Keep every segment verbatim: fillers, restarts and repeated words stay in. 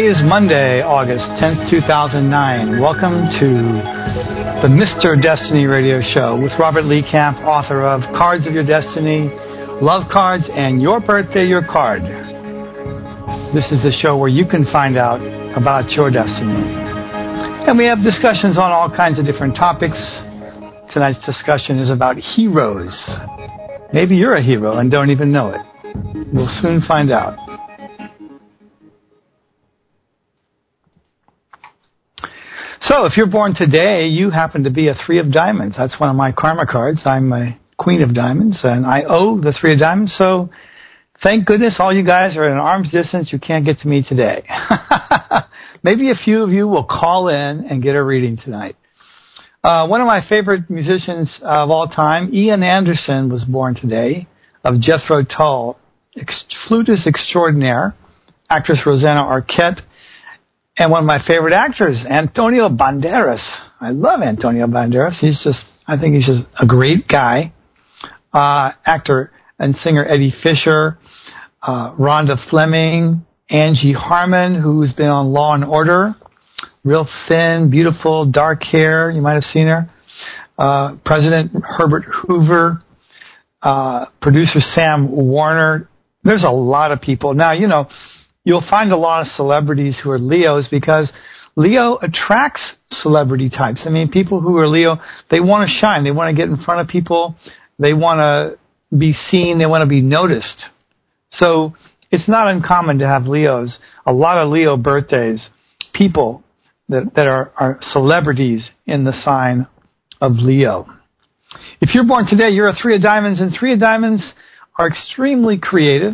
is Monday, August tenth, two thousand nine. Welcome to the Mister Destiny Radio Show with Robert Lee Camp, author of Cards of Your Destiny, Love Cards, and Your Birthday, Your Card. This is the show where you can find out about your destiny. And we have discussions on all kinds of different topics. Tonight's discussion is about heroes. Maybe you're a hero and don't even know it. We'll soon find out. So, if you're born today, you happen to be a three of diamonds. That's one of my karma cards. I'm a queen of diamonds, and I owe the three of diamonds. So, thank goodness all you guys are at an arm's distance. You can't get to me today. Maybe a few of you will call in and get a reading tonight. Uh, one of my favorite musicians of all time, Ian Anderson, was born today, of Jethro Tull, ex- flutist extraordinaire, actress Rosanna Arquette, and one of my favorite actors, Antonio Banderas. I love Antonio Banderas. He's just, I think he's just a great guy. Uh, actor and singer Eddie Fisher, uh, Rhonda Fleming, Angie Harmon, who's been on Law and Order, real thin, beautiful, dark hair. You might have seen her. Uh, President Herbert Hoover, uh, producer Sam Warner. There's a lot of people. Now, you know, you'll find a lot of celebrities who are Leos because Leo attracts celebrity types. I mean, people who are Leo, they want to shine. They want to get in front of people. They want to be seen. They want to be noticed. So it's not uncommon to have Leos, a lot of Leo birthdays, people that, that are, are celebrities in the sign of Leo. If you're born today, you're a three of diamonds, and three of diamonds are extremely creative.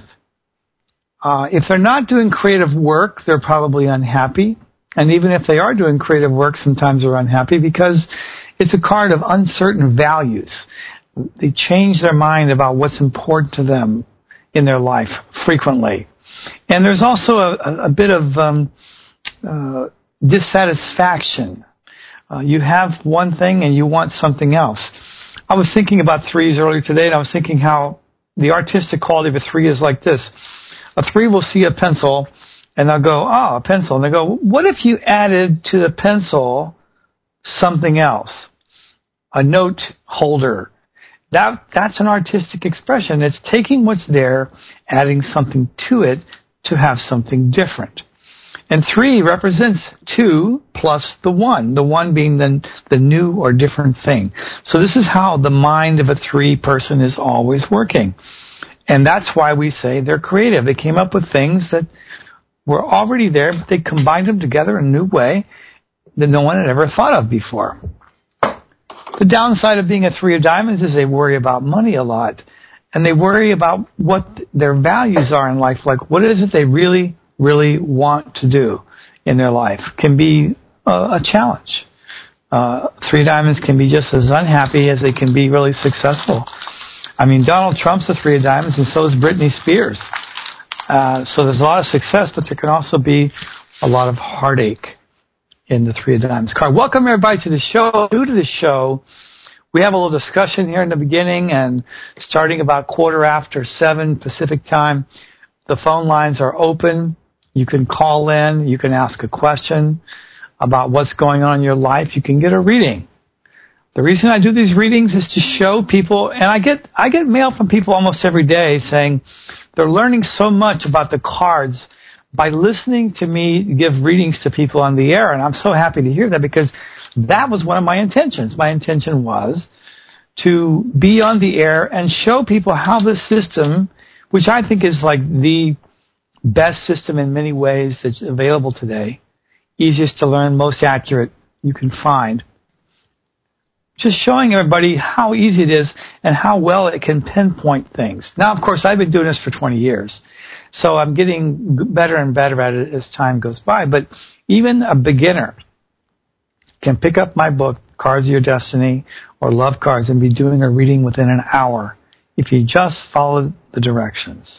Uh, if they're not doing creative work, they're probably unhappy. And even if they are doing creative work, sometimes they're unhappy because it's a card of uncertain values. They change their mind about what's important to them in their life frequently. And there's also a, a bit of um, uh, dissatisfaction. Uh, you have one thing and you want something else. I was thinking about threes earlier today, and I was thinking how the artistic quality of a three is like this. A three will see a pencil, and they'll go, oh, a pencil. And they go, what if you added to the pencil something else? A note holder. That That's an artistic expression. It's taking what's there, adding something to it to have something different. And three represents two plus the one, the one being the, the new or different thing. So this is how the mind of a three person is always working. And that's why we say they're creative. They came up with things that were already there, but they combined them together in a new way that no one had ever thought of before. The downside of being a three of diamonds is they worry about money a lot. And they worry about what their values are in life. Like, what is it they really, really want to do in their life? Can be a, a challenge. Uh, three diamonds can be just as unhappy as they can be really successful. I mean, Donald Trump's a three of diamonds, and so is Britney Spears. Uh, so there's a lot of success, but there can also be a lot of heartache in the three of diamonds card. Welcome, everybody, to the show. New to the show, we have a little discussion here in the beginning, and starting about quarter after seven Pacific time, the phone lines are open. You can call in. You can ask a question about what's going on in your life. You can get a reading. The reason I do these readings is to show people, and I get I get mail from people almost every day saying they're learning so much about the cards by listening to me give readings to people on the air, and I'm so happy to hear that because that was one of my intentions. My intention was to be on the air and show people how this system, which I think is like the best system in many ways that's available today, easiest to learn, most accurate you can find, just showing everybody how easy it is and how well it can pinpoint things. Now, of course, I've been doing this for twenty years, so I'm getting better and better at it as time goes by. But even a beginner can pick up my book, Cards of Your Destiny, or Love Cards, and be doing a reading within an hour if you just follow the directions.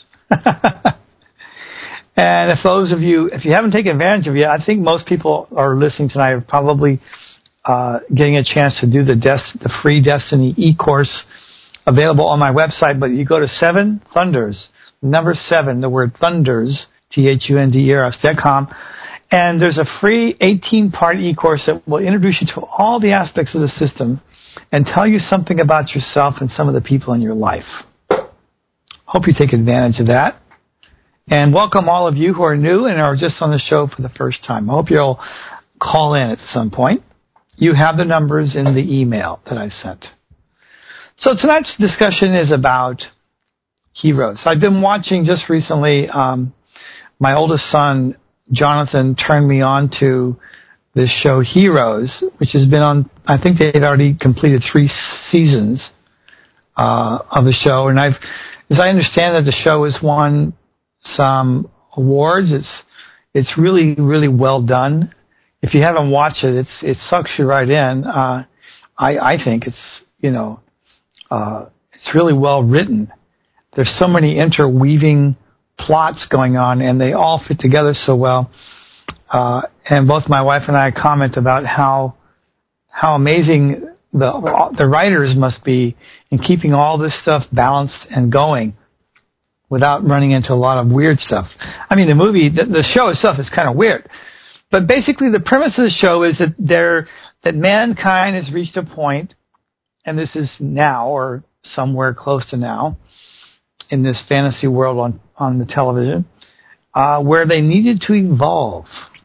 And if those of you, if you haven't taken advantage of it yet, I think most people are listening tonight are probably Uh, getting a chance to do the des- the free Destiny e-course available on my website. But you go to Seven Thunders, number seven, the word Thunders, T H U N D E R S dot com, And there's a free eighteen-part e-course that will introduce you to all the aspects of the system and tell you something about yourself and some of the people in your life. Hope you take advantage of that. And welcome all of you who are new and are just on the show for the first time. I hope you'll call in at some point. You have the numbers in the email that I sent. So tonight's discussion is about heroes. I've been watching just recently, um, my oldest son, Jonathan, turned me on to this show Heroes, which has been on, I think they had already completed three seasons uh, of the show. And I've, as I understand that the show has won some awards. It's it's really, really well done. If you haven't watched it, it's it sucks you right in. Uh, I, I think it's, you know, uh, it's really well written. There's so many interweaving plots going on, and they all fit together so well. Uh, and both my wife and I comment about how how amazing the the writers must be in keeping all this stuff balanced and going without running into a lot of weird stuff. I mean, the movie, the, the show itself is kind of weird, but basically the premise of the show is that there that mankind has reached a point, and this is now or somewhere close to now, in this fantasy world on, on the television, uh, where they needed to evolve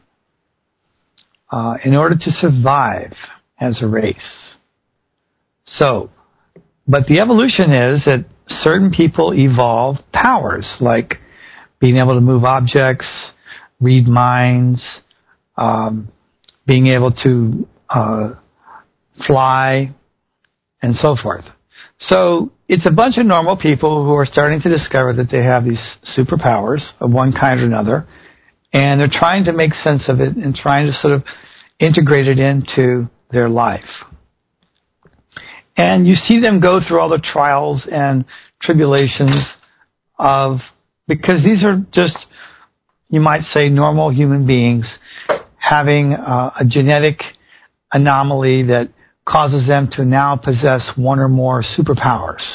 uh, in order to survive as a race. So, but the evolution is that certain people evolve powers, like being able to move objects, read minds, um, being able to uh, fly, and so forth. So it's a bunch of normal people who are starting to discover that they have these superpowers of one kind or another, and they're trying to make sense of it and trying to sort of integrate it into their life. And you see them go through all the trials and tribulations of, because these are just, you might say, normal human beings having uh, a genetic anomaly that causes them to now possess one or more superpowers.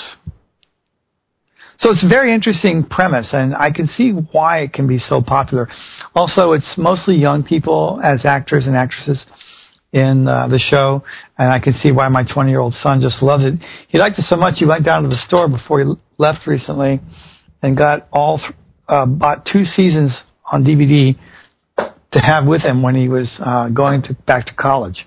So it's a very interesting premise, and I can see why it can be so popular. Also, it's mostly young people as actors and actresses in uh, the show, and I can see why my twenty-year-old son just loves it. He liked it so much he went down to the store before he left recently and got all, th- uh, bought two seasons on D V D to have with him when he was uh, going to back to college.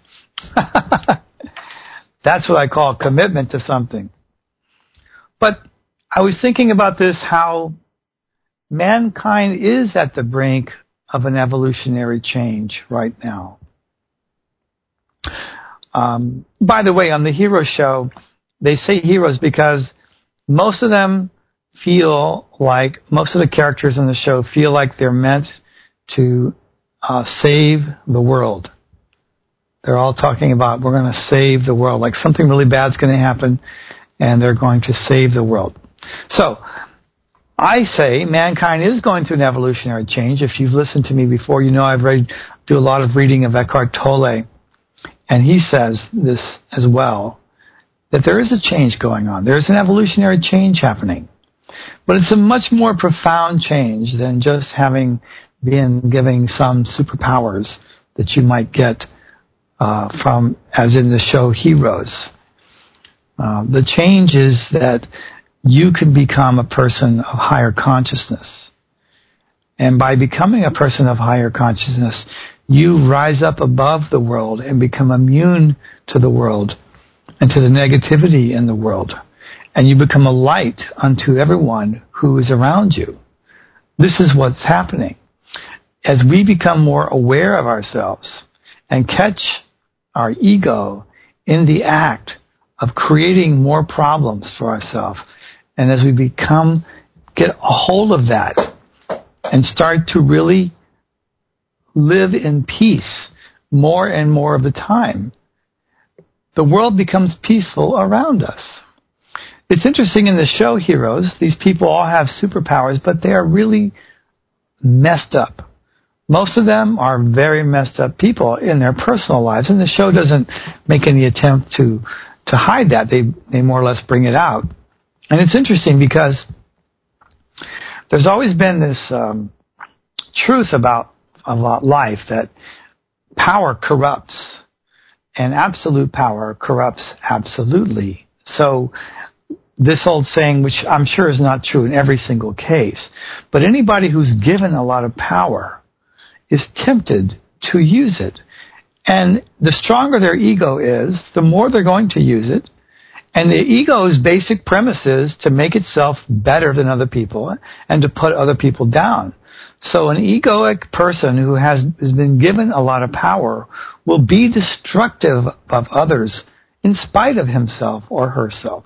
That's what I call commitment to something. But I was thinking about this, how mankind is at the brink of an evolutionary change right now. Um, by the way, on the Hero Show, they say heroes because most of them feel like, most of the characters in the show feel like they're meant to uh, save the world. They're all talking about, we're going to save the world, like something really bad's going to happen, and they're going to save the world. So, I say mankind is going through an evolutionary change. If you've listened to me before, you know I've read, do a lot of reading of Eckhart Tolle, and he says this as well, that there is a change going on. There's an evolutionary change happening. But it's a much more profound change than just having been given some superpowers that you might get uh, from, as in the show Heroes. Uh, the change is that you can become a person of higher consciousness. And by becoming a person of higher consciousness, you rise up above the world and become immune to the world and to the negativity in the world. And you become a light unto everyone who is around you. This is what's happening. As we become more aware of ourselves and catch our ego in the act of creating more problems for ourselves, and as we become, get a hold of that and start to really live in peace more and more of the time, the world becomes peaceful around us. It's interesting in the show Heroes, these people all have superpowers, but they are really messed up. Most of them are very messed up people in their personal lives, and the show doesn't make any attempt to, to hide that. They, they more or less bring it out. And it's interesting because there's always been this um, truth about of life, that power corrupts, and absolute power corrupts absolutely. So this old saying, which I'm sure is not true in every single case, but anybody who's given a lot of power is tempted to use it. And the stronger their ego is, the more they're going to use it. And the ego's basic premise is to make itself better than other people and to put other people down. So an egoic person who has, has been given a lot of power will be destructive of others in spite of himself or herself.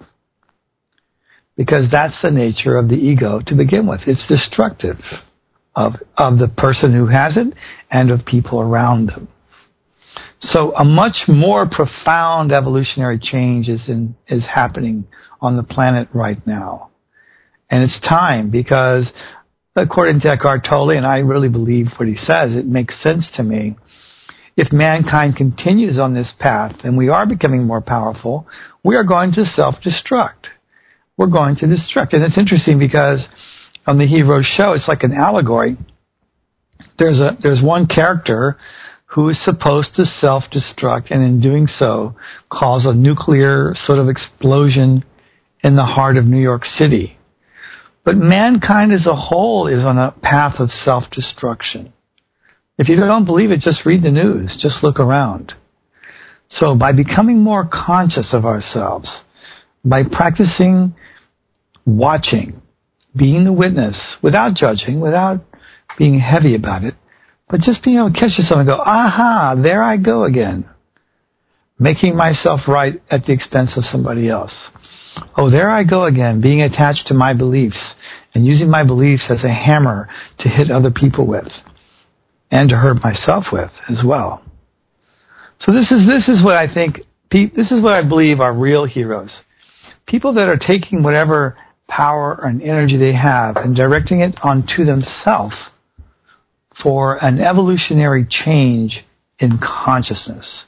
Because that's the nature of the ego to begin with. It's destructive of, of the person who has it and of people around them. So a much more profound evolutionary change is in, is happening on the planet right now. And it's time, because according to Eckhart Tolle, and I really believe what he says, it makes sense to me, if mankind continues on this path and we are becoming more powerful, we are going to self-destruct. We're going to destruct. And it's interesting because on the Heroes show, it's like an allegory. There's a there's one character who is supposed to self-destruct, and in doing so, cause a nuclear sort of explosion in the heart of New York City. But mankind as a whole is on a path of self-destruction. If you don't believe it, just read the news. Just look around. So by becoming more conscious of ourselves, by practicing watching, being the witness, without judging, without being heavy about it, but just being able to catch yourself and go, aha, there I go again. Making myself right at the expense of somebody else. Oh, there I go again, being attached to my beliefs and using my beliefs as a hammer to hit other people with and to hurt myself with as well. So this is this is what I think, this is what I believe are real heroes. People that are taking whatever power and energy they have and directing it onto themselves for an evolutionary change in consciousness.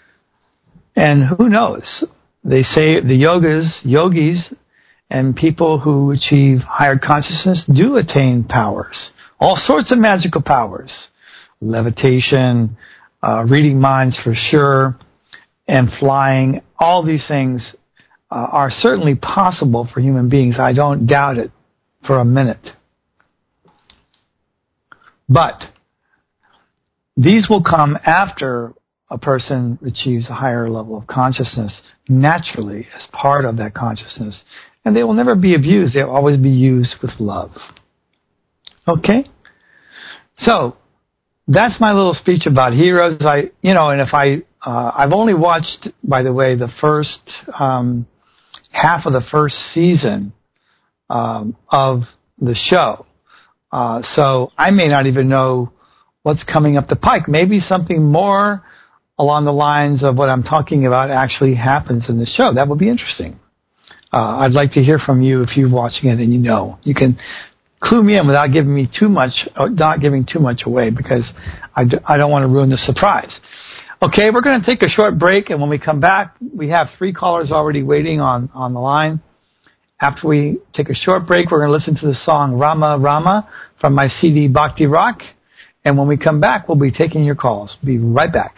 And who knows? They say the yogas, yogis, and people who achieve higher consciousness do attain powers. All sorts of magical powers. Levitation, uh, reading minds for sure, and flying. All these things uh, are certainly possible for human beings. I don't doubt it for a minute. But these will come after a person achieves a higher level of consciousness naturally as part of that consciousness. And they will never be abused. They'll always be used with love. Okay? So, that's my little speech about heroes. I, you know, and if I, uh, I've only watched, by the way, the first um, half of the first season um, of the show. Uh, so I may not even know what's coming up the pike. Maybe something more along the lines of what I'm talking about actually happens in the show. That would be interesting. Uh, I'd like to hear from you if you're watching it and you know. You can clue me in without giving me too much, not giving too much away, because I, do, I don't want to ruin the surprise. Okay, we're going to take a short break, and when we come back, we have three callers already waiting on, on the line. After we take a short break, we're going to listen to the song Rama Rama from my C D Bhakti Rock. And when we come back, we'll be taking your calls. Be right back.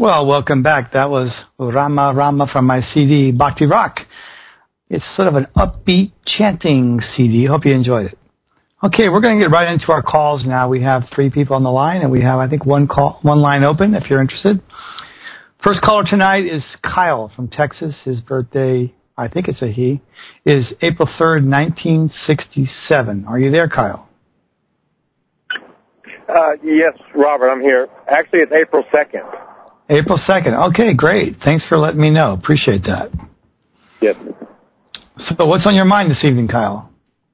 Well, welcome back. That was Rama Rama from my C D, Bhakti Rock. It's sort of an upbeat chanting C D. Hope you enjoyed it. Okay, we're going to get right into our calls now. We have three people on the line, and we have, I think, one call, one line open if you're interested. First caller tonight is Kyle from Texas. His birthday, I think it's a he, is April third, nineteen sixty-seven. Are you there, Kyle? Uh, yes, Robert, I'm here. Actually, it's April second. April second. Okay, great. Thanks for letting me know. Appreciate that. Yes. So what's on your mind this evening, Kyle?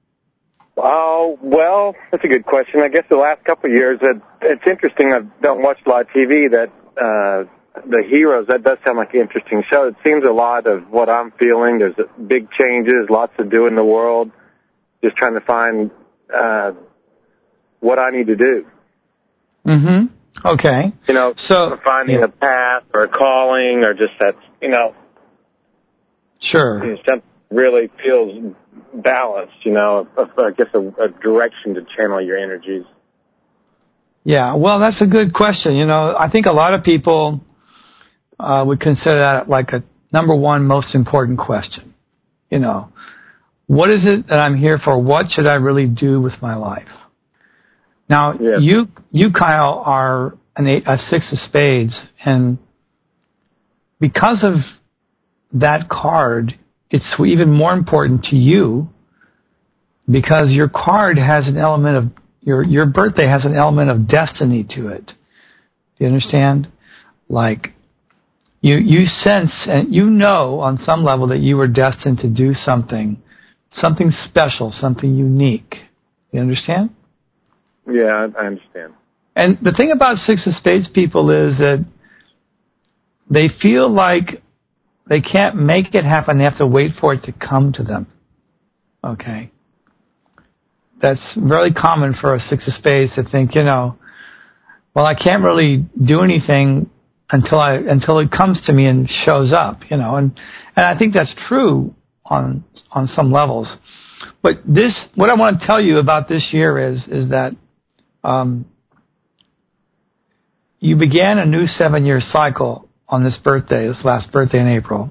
Oh, well, that's a good question. I guess the last couple of years, it, it's interesting. I don't watch a lot of T V. That uh, the Heroes, that does sound like an interesting show. It seems a lot of what I'm feeling. There's big changes, lots to do in the world. Just trying to find uh, what I need to do. Mm-hmm. Okay. You know, so finding yeah. a path or a calling or just that, you know. Sure. You know, something really feels balanced, you know, I guess a, a direction to channel your energies. Yeah, well, that's a good question. You know, I think a lot of people uh, would consider that like a number one most important question. You know, what is it that I'm here for? What should I really do with my life? Now, yes. you, you, Kyle, are an eight, a six of spades, and because of that card, it's even more important to you because your card has an element of, your your birthday has an element of destiny to it. Do you understand? Like, you you sense and you know on some level that you were destined to do something, something special, something unique. You understand? Yeah, I understand. And the thing about Six of Spades people is that they feel like they can't make it happen. They have to wait for it to come to them. Okay. That's very common for a Six of Spades to think, you know, well, I can't really do anything until I until it comes to me and shows up, you know. And and I think that's true on on some levels. But this, what I want to tell you about this year is is that um, you began a new seven-year cycle on this birthday, this last birthday in April.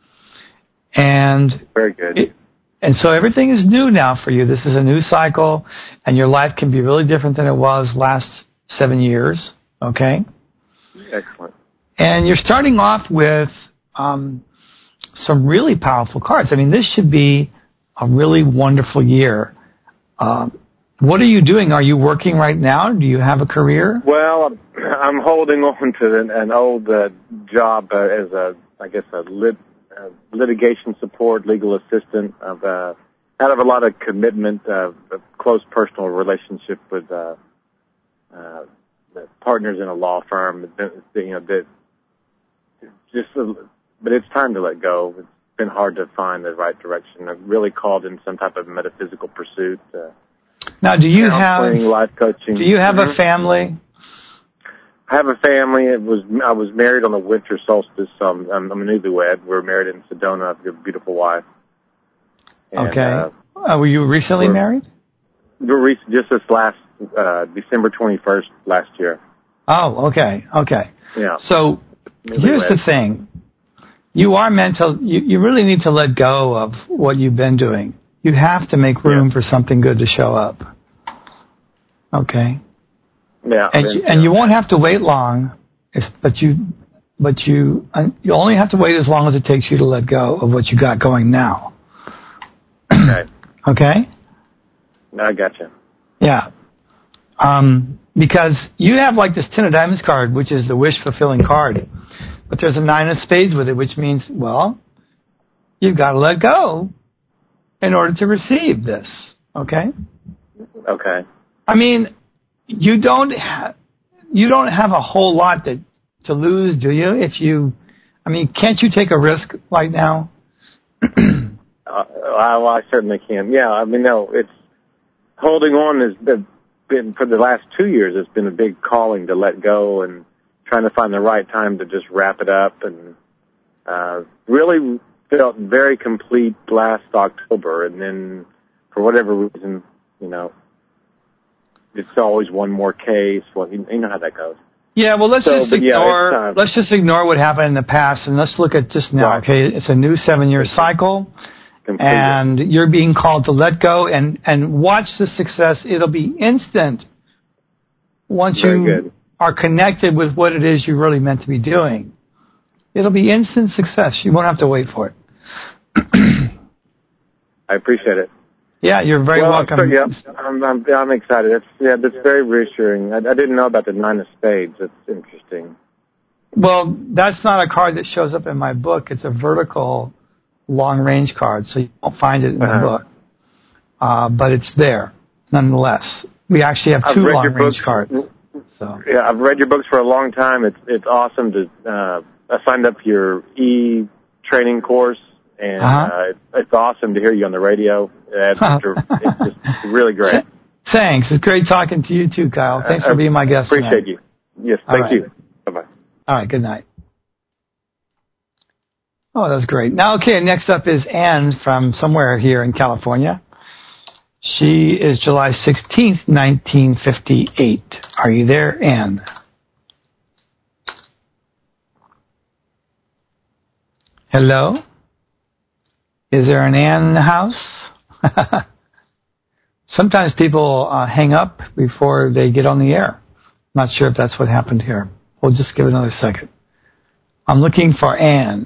And very good. It, and so everything is new now for you. This is a new cycle, and your life can be really different than it was last seven years, okay? Excellent. And you're starting off with um, some really powerful cards. I mean, this should be a really wonderful year. Um, what are you doing? Are you working right now? Do you have a career? Well, I'm, I'm holding on to an, an old uh, job uh, as a, I guess, a lit, uh, litigation support, legal assistant. I've uh, out of a lot of commitment, uh, a close personal relationship with uh, uh, partners in a law firm. You know, that just, but it's time to let go. It's been hard to find the right direction. I've really called in some type of metaphysical pursuit. Uh, Now, do you have life coaching? Do you have mm-hmm. a family? I have a family. It was I was married on the winter solstice. So I'm, I'm, I'm a newlywed. We're married in Sedona. I have a beautiful wife. And, okay. Uh, uh, were you recently we're, married? We're re- just this last uh, December twenty-first last year. Oh, okay, okay. Yeah. So newlywed. Here's the thing: you are meant to. You, you really need to let go of what you've been doing. You have to make room yeah. for something good to show up. Okay. Yeah. And you, and you won't have to wait long, if, but you, but you, you only have to wait as long as it takes you to let go of what you got going now. Okay. Okay. I gotcha. Yeah. Um, because you have like this Ten of Diamonds card, which is the wish fulfilling card, but there's a Nine of Spades with it, which means, well, you've got to let go in order to receive this. Okay. Okay. I mean, you don't ha- you don't have a whole lot to to lose, do you? If you, I mean, can't you take a risk right now? uh, well, I certainly can. Yeah, I mean, no, it's holding on has been, been for the last two years. It's been a big calling to let go and trying to find the right time to just wrap it up, and uh, really felt very complete last October, and then for whatever reason, you know. It's always one more case. Well, you, you know how that goes. Yeah, well, let's So, just but yeah, ignore it's, uh, let's just ignore what happened in the past, and let's look at just now. Right. Okay, it's a new seven-year cycle, Completely. and you're being called to let go and and watch the success. It'll be instant once Very you good. are connected with what it is you're really meant to be doing. It'll be instant success. You won't have to wait for it. I appreciate it. Yeah, you're very well, welcome. So, yeah, I'm, I'm, I'm excited. It's, yeah, that's very reassuring. I, I didn't know about the nine of spades. That's interesting. Well, that's not a card that shows up in my book. It's a vertical long-range card, so you won't find it in Uh-huh. the book. Uh, but it's there, nonetheless. We actually have I've two read your long-range books. cards. So. Yeah, I've read your books for a long time. It's it's awesome to. Uh, I signed up for your e-training course, and Uh-huh. uh, it's, it's awesome to hear you on the radio. It's, it's just really great. Thanks. It's great talking to you too, Kyle. Thanks for being my guest Appreciate tonight. you. Yes, All thank right. you. Bye-bye. All right, good night. Oh, that was great. Now, okay, next up is Anne from somewhere here in California. She is July sixteenth, nineteen fifty-eight. Are you there, Anne? Hello? Is there an Anne in the house? Sometimes people uh, hang up before they get on the air. Not sure if that's what happened here. We'll just give it another second. I'm looking for Anne.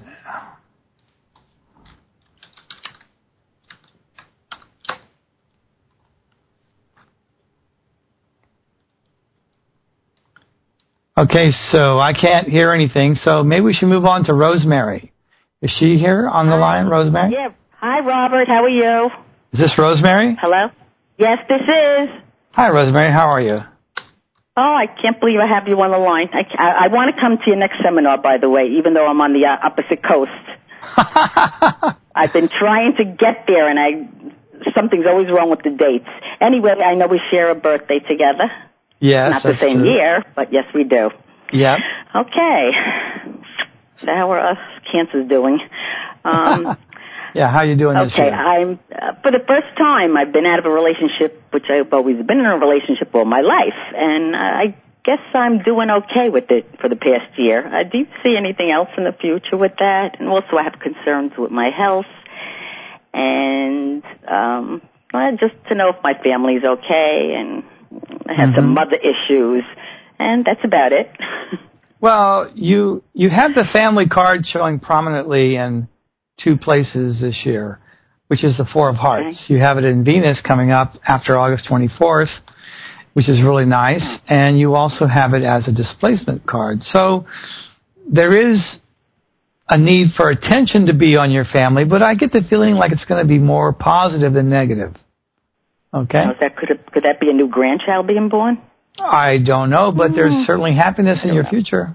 Okay, so I can't hear anything, so maybe we should move on to Rosemary. Is she here on the Hi. line, Rosemary? Yeah. Hi, Robert. How are you? Is this Rosemary? Hello? Yes, this is. Hi, Rosemary. How are you? Oh, I can't believe I have you on the line. I, I, I want to come to your next seminar, by the way, even though I'm on the uh, opposite coast. I've been trying to get there, and I something's always wrong with the dates. Anyway, I know we share a birthday together. Yes, Not the that's same true. year, but yes, we do. Yep. Okay. So how are us cancers doing? Um, yeah, how are you doing this okay, year? I'm uh, for the first time I've been out of a relationship, which I've always been in a relationship all my life, and I guess I'm doing okay with it for the past year. Uh, do you see anything else in the future with that? And also, I have concerns with my health, and um, well, just to know if my family's okay, and I have Mm-hmm. some mother issues, and that's about it. Well, you you have the family card showing prominently in two places this year, which is the Four of Hearts. Okay. You have it in Venus coming up after August twenty-fourth, which is really nice, and you also have it as a displacement card. So there is a need for attention to be on your family, but I get the feeling like it's going to be more positive than negative. Okay? Now, is that, could, it, could that be a new grandchild being born? I don't know, but there's Mm. certainly happiness in your know. future.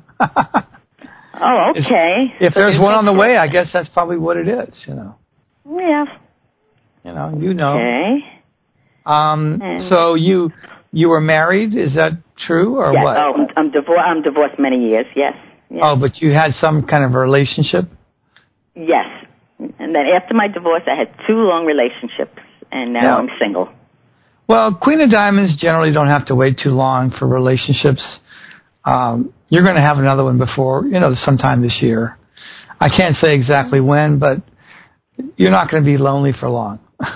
Oh, okay. If So there's one on the that. way, I guess that's probably what it is, you know. Yeah. You know, you know. Okay. Um, And- so you you were married, is that true or Yes. what? Oh, I'm, I'm, divor- I'm divorced many years, yes. yes. Oh, but you had some kind of a relationship? Yes. And then after my divorce, I had two long relationships, and now Yeah. I'm single. Well, Queen of Diamonds generally don't have to wait too long for relationships. Um, you're going to have another one before, you know, sometime this year. I can't say exactly when, but you're not going to be lonely for long.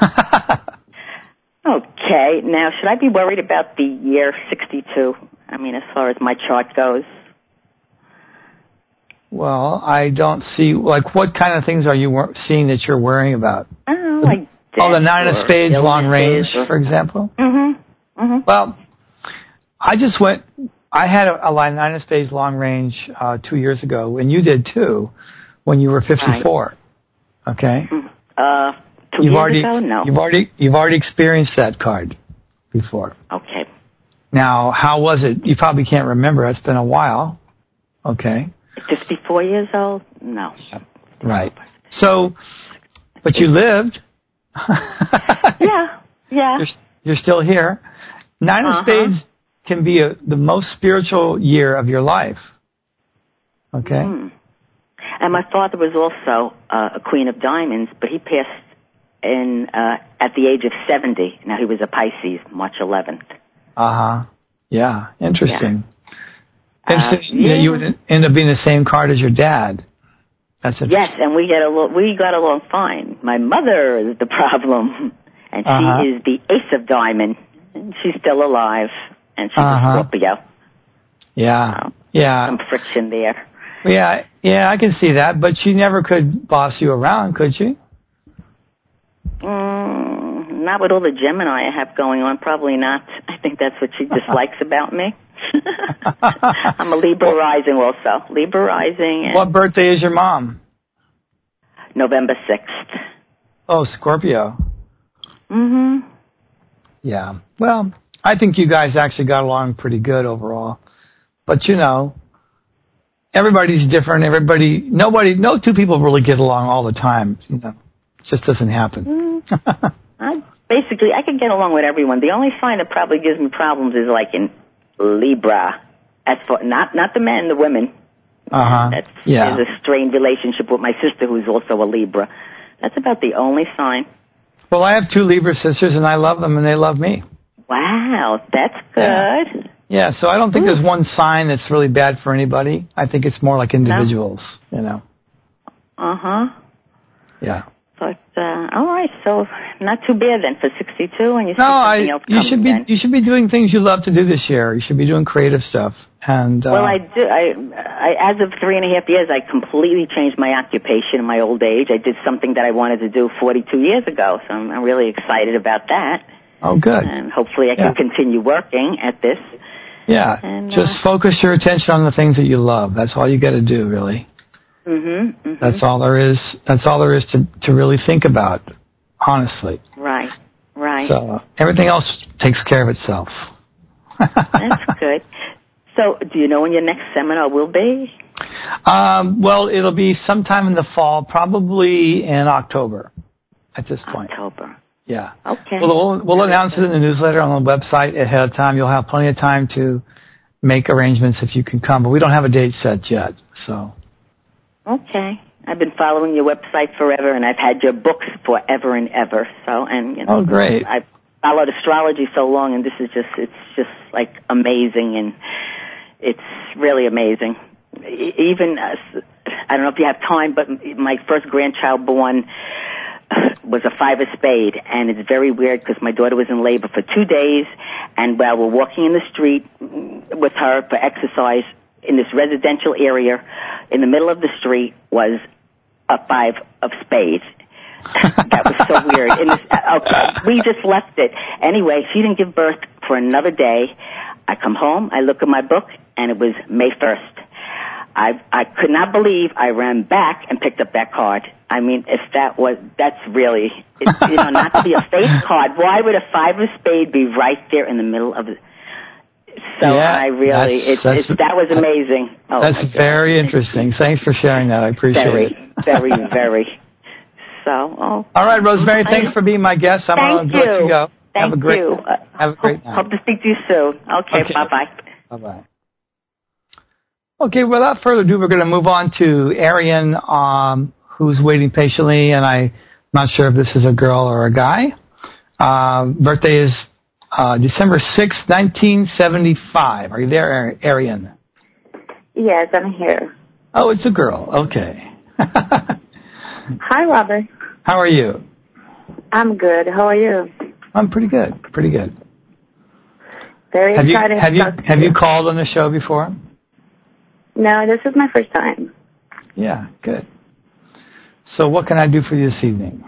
Okay. Now, should I be worried about the year sixty-two? I mean, as far as my chart goes. Well, I don't see, like, what kind of things are you wor- seeing that you're worrying about? Oh, like Oh, the Nine of death or Spades long range, illnesses or- for example? Mm-hmm. Mm-hmm. Well, I just went, I had a, a Nine of Spades long range uh, two years ago, and you did too, when you were fifty-four. Right. Okay? Uh, two you've years already, ago? No. You've already, you've already experienced that card before. Okay. Now, how was it? You probably can't remember. It's been a while. Okay? fifty-four years old? No. Right. So, but you lived. Yeah, yeah. You're, you're still here. Nine of Uh-huh. Spades can be a, the most spiritual year of your life. Okay? Mm. And my father was also uh, a Queen of Diamonds, but he passed in uh, at the age of seventy. Now, he was a Pisces, March eleventh. Uh-huh. Yeah, interesting. Uh, yeah. You would end up being the same card as your dad. That's interesting. Yes, and we get along, we got along fine. My mother is the problem, and uh-huh. she is the ace of diamond. She's still alive, and she's uh-huh. a Scorpio. Yeah, so, yeah. Some friction there. Yeah, yeah, I can see that, but she never could boss you around, could she? Mm, not with all the Gemini I have going on, probably not. I think that's what she dislikes about me. I'm a Libra well, rising also. Libra rising. What birthday is your mom? November sixth. Oh, Scorpio. Mm-hmm. Yeah. Well, I think you guys actually got along pretty good overall. But, you know, everybody's different. Everybody, nobody, no two people really get along all the time. You know, it just doesn't happen. Mm. I, basically, I can get along with everyone. The only sign that probably gives me problems is like in Libra. As for not not the men, the women. Uh-huh. That's, yeah. There's a strained relationship with my sister who's also a Libra. That's about the only sign. Well, I have two Libra sisters, and I love them, and they love me. Wow, that's good. Yeah, yeah so I don't think Ooh. There's one sign that's really bad for anybody. I think it's more like individuals, no. you know. Uh-huh. Yeah. But, uh, all right, so not too bad then for sixty-two, and you see no, something I, else you should be then. You should be doing things you love to do this year. You should be doing creative stuff. And uh, Well, I do. I, I, as of three and a half years, I completely changed my occupation in my old age. I did something that I wanted to do forty-two years ago, so I'm, I'm really excited about that. Oh, good. And hopefully I yeah. can continue working at this. Yeah, and, just uh, focus your attention on the things that you love. That's all you got to do, really. Mm-hmm, mm-hmm. That's all there is. That's all there is to, to really think about, honestly. Right, right. So everything else takes care of itself. That's good. So, do you know when your next seminar will be? Um, well, it'll be sometime in the fall, probably in October. At this point. October. Yeah. Okay. We'll, we'll, we'll announce it in the newsletter on the website ahead of time. You'll have plenty of time to make arrangements if you can come, but we don't have a date set yet. So. Okay. I've been following your website forever, and I've had your books forever and ever. So, and you know, oh, great! I've followed astrology so long, and this is just—it's just like amazing, and it's really amazing. Even uh, I don't know if you have time, but my first grandchild born was a five of spade, and it's very weird because my daughter was in labor for two days, and while we're walking in the street with her for exercise in this residential area, in the middle of the street was a five of spades. That was so weird. In this, okay, we just left it. Anyway, she didn't give birth for another day. I come home, I look at my book, and it was May first. I I could not believe I ran back and picked up that card. I mean, if that was, that's really, it's, you know, not to be a face card. Why would a five of spade be right there in the middle of it? So yeah, I really, that's, it's, that's, it's, that was amazing. Oh, that's very interesting. Thanks for sharing that. I appreciate very, it. Very, very, very. So, oh. All right, Rosemary, thanks for being my guest. I'm Thank going to let you go. Thank have a great, you. Have a great hope, night. Hope to speak to you soon. Okay, okay. bye-bye. Bye-bye. Okay, without further ado, we're going to move on to Arian, um, who's waiting patiently, and I'm not sure if this is a girl or a guy. Uh, birthday is uh, December sixth, nineteen seventy-five. Are you there, Arian? Yes, I'm here. Oh, it's a girl. Okay. Hi, Robert. How are you? I'm good. How are you? I'm pretty good. Pretty good. Very have excited. You, have you have you called on the show before? No, this is my first time. Yeah, good. So what can I do for you this evening?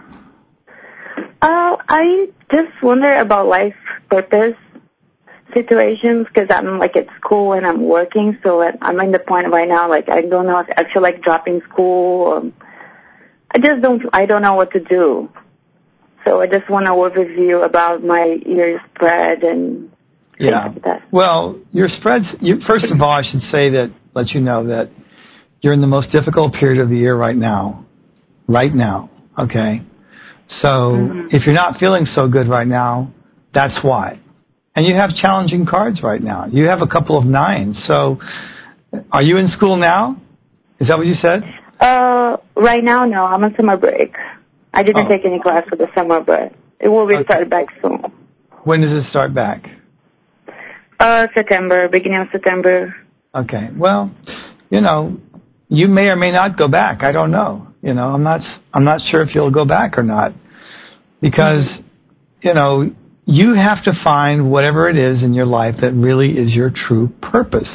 Uh, I just wonder about life purpose situations because I'm like at school and I'm working, so I'm in the point right now, like I don't know if I feel like dropping school. Or I just don't, I don't know what to do. So I just want to work with you about my year spread and yeah. things like that. Well, your spreads, you, first of all, I should say that, let you know that you're in the most difficult period of the year right now. Right now, okay? So mm-hmm. if you're not feeling so good right now, that's why. And you have challenging cards right now. You have a couple of nines. So are you in school now? Is that what you said? Uh, right now, no. I'm on summer break. I didn't oh. take any class for the summer, but it will be okay. started back soon. When does it start back? Uh, September, beginning of September. Okay. Well, you know, you may or may not go back. I don't know. You know, I'm not. I'm not sure if you'll go back or not, because mm-hmm. you know, you have to find whatever it is in your life that really is your true purpose.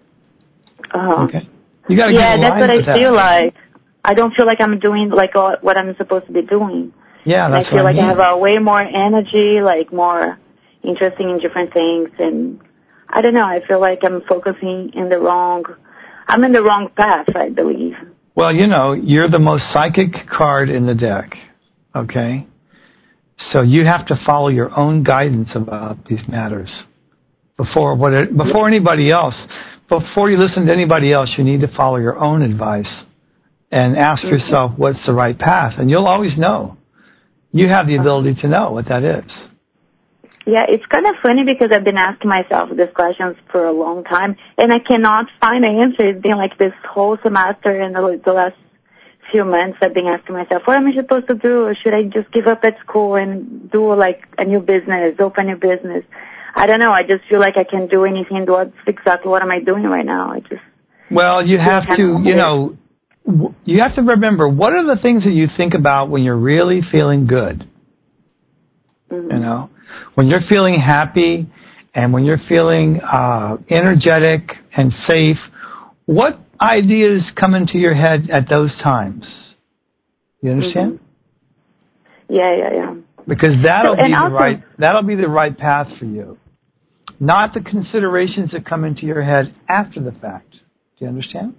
Uh-huh. Okay. You got to yeah, get that's what I that. feel like. I don't feel like I'm doing like all, what I'm supposed to be doing. Yeah, and that's I feel what like I, mean. I have a way more energy, like more interesting in different things, and I don't know. I feel like I'm focusing in the wrong. I'm in the wrong path, I believe. Well, you know, you're the most psychic card in the deck. Okay. So you have to follow your own guidance about these matters before what it, before anybody else. Before you listen to anybody else, you need to follow your own advice and ask mm-hmm. yourself what's the right path, and you'll always know. You have the ability to know what that is. Yeah, it's kind of funny because I've been asking myself these questions for a long time, and I cannot find an answer. It's been like this whole semester and the, the last few months I've been asking myself, what am I supposed to do? Or should I just give up at school and do like a new business, open a new business? I don't know. I just feel like I can't do anything. What's exactly what am I doing right now? I just well, you have to, you know, you have to remember what are the things that you think about when you're really feeling good. Mm-hmm. You know, when you're feeling happy and when you're feeling uh, energetic and safe. What ideas come into your head at those times? You understand? Mm-hmm. Yeah, yeah, yeah. Because that'll so, be the also, right that'll be the right path for you, not the considerations that come into your head after the fact. Do you understand?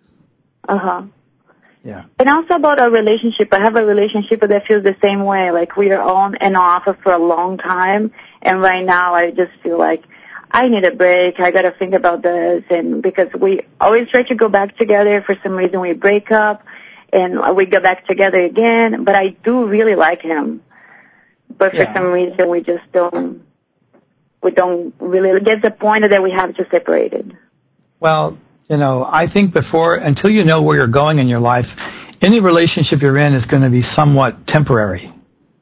Uh huh. Yeah. And also about our relationship, I have a relationship that feels the same way. Like we are on and off for a long time, and right now I just feel like I need a break. I got to think about this, and because we always try to go back together, for some reason we break up, and we go back together again. But I do really like him. But for yeah. some reason, we just don't, we don't really get the point that we have to separate it. Well, you know, I think before, until you know where you're going in your life, any relationship you're in is going to be somewhat temporary.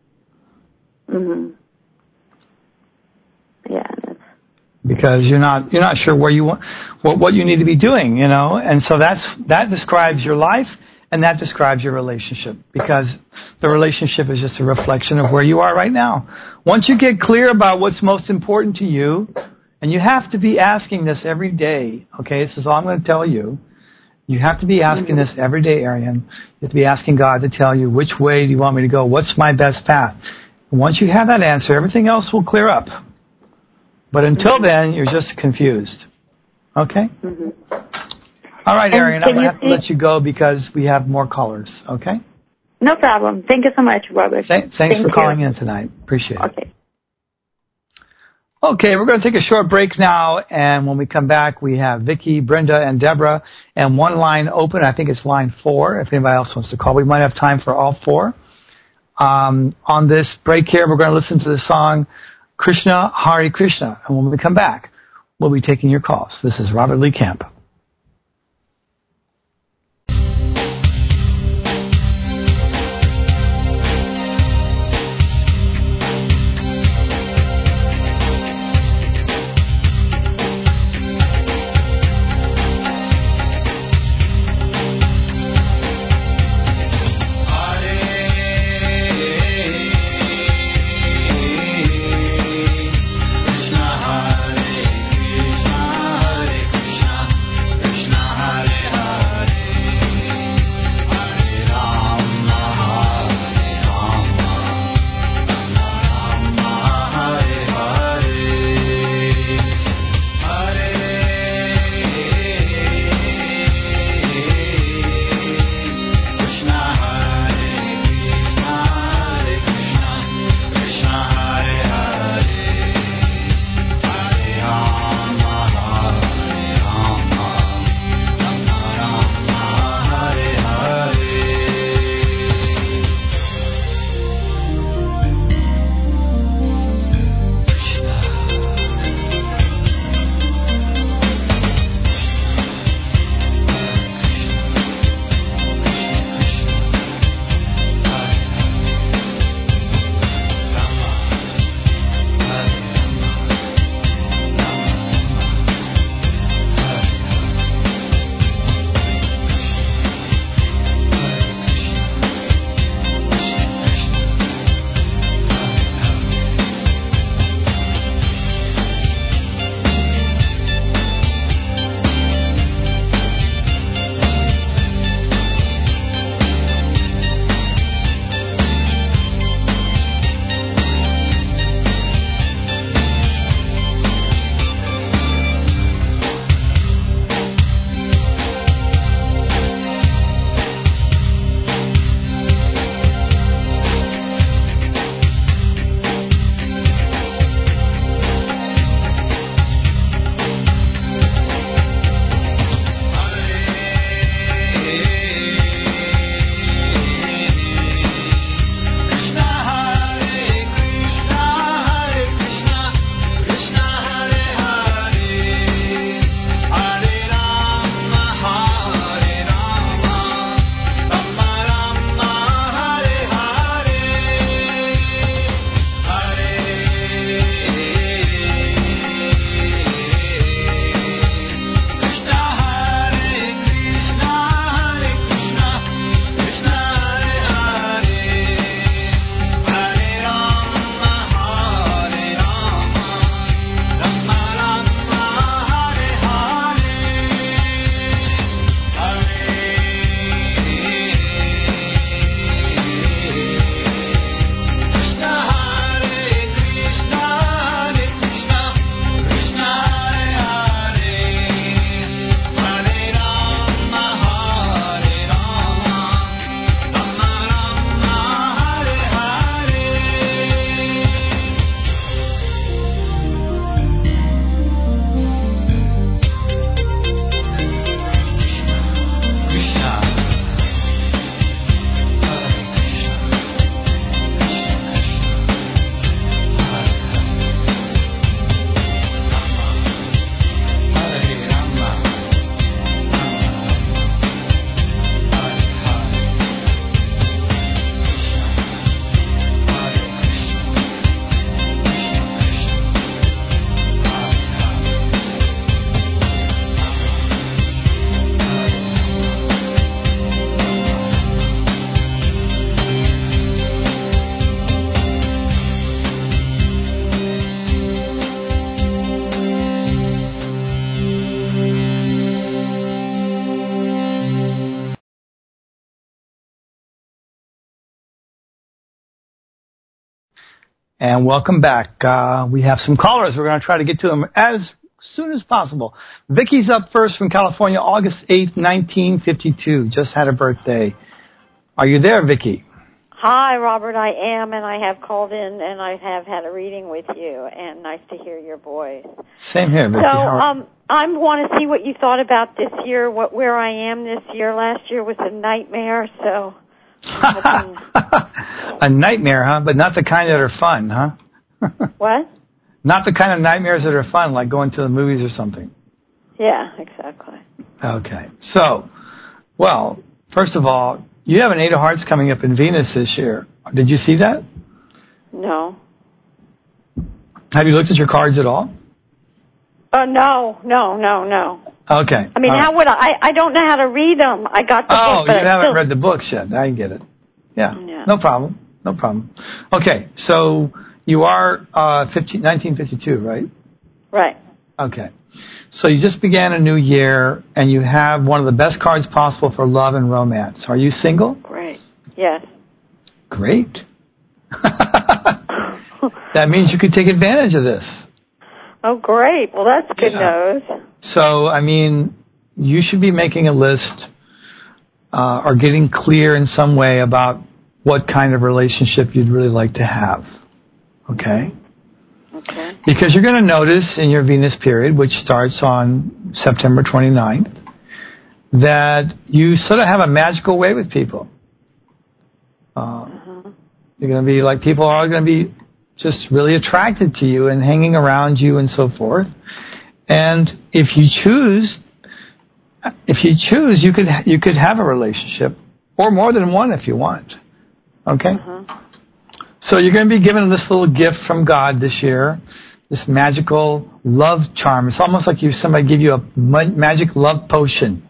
Mm-hmm. Yeah. That's... Because you're not, you're not sure where you want, what, what you need to be doing, you know, and so that's, that describes your life. And that describes your relationship, because the relationship is just a reflection of where you are right now. Once you get clear about what's most important to you, and you have to be asking this every day, okay, this is all I'm going to tell you. You have to be asking this every day, Arian. You have to be asking God to tell you, which way do you want me to go? What's my best path? And once you have that answer, everything else will clear up. But until then, you're just confused. Okay? Mm-hmm. All right, Arian, I'm going to have to let you go because we have more callers, okay? No problem. Thank you so much, Robert. Th- thanks Thank for you. calling in tonight. Appreciate okay. it. Okay, we're going to take a short break now, and when we come back, we have Vicki, Brenda, and Deborah, and one line open. I think it's line four, if anybody else wants to call. We might have time for all four. Um, on this break here, we're going to listen to the song Krishna, Hare Krishna, and when we come back, we'll be taking your calls. This is Robert Lee Camp. Krishna, Hare Krishna, And welcome back. Uh, we have some callers. We're going to try to get to them as soon as possible. Vicky's up first from California, August eighth, nineteen fifty-two. Just had a birthday. Are you there, Vicky? Hi, Robert. I am, and I have called in, and I have had a reading with you, and nice to hear your voice. Same here, Vicky. So, um, I want to see what you thought about this year, what where I am this year. Last year was a nightmare, so... A nightmare, huh? But not the kind that are fun, huh? What? Not the kind of nightmares that are fun, like going to the movies or something. Yeah, exactly. Okay. So, well, first of all, you have an Eight of Hearts coming up in Venus this year. Did you see that? No. Have you looked at your cards at all? Oh, uh, no, no, no, no. Okay. I mean, all how right. would I, I? I don't know how to read them. I got the oh, book, but you I haven't still... read the books yet. I get it. Yeah. yeah. No problem. No problem. Okay. So you are uh, nineteen fifty-two, right? Right. Okay. So you just began a new year, and you have one of the best cards possible for love and romance. Are you single? Great. Yes. Great. That means you could take advantage of this. Oh, great. Well, that's good Yeah. news. So, I mean, you should be making a list uh, or getting clear in some way about what kind of relationship you'd really like to have. Okay? Okay. Because you're going to notice in your Venus period, which starts on September twenty-ninth, that you sort of have a magical way with people. Uh, uh-huh. You're going to be like, people are going to be just really attracted to you and hanging around you and so forth. And if you choose, if you choose, you could you could have a relationship, or more than one if you want. Okay? Uh-huh. So you're going to be given this little gift from God this year, this magical love charm. It's almost like you somebody give you a magic love potion.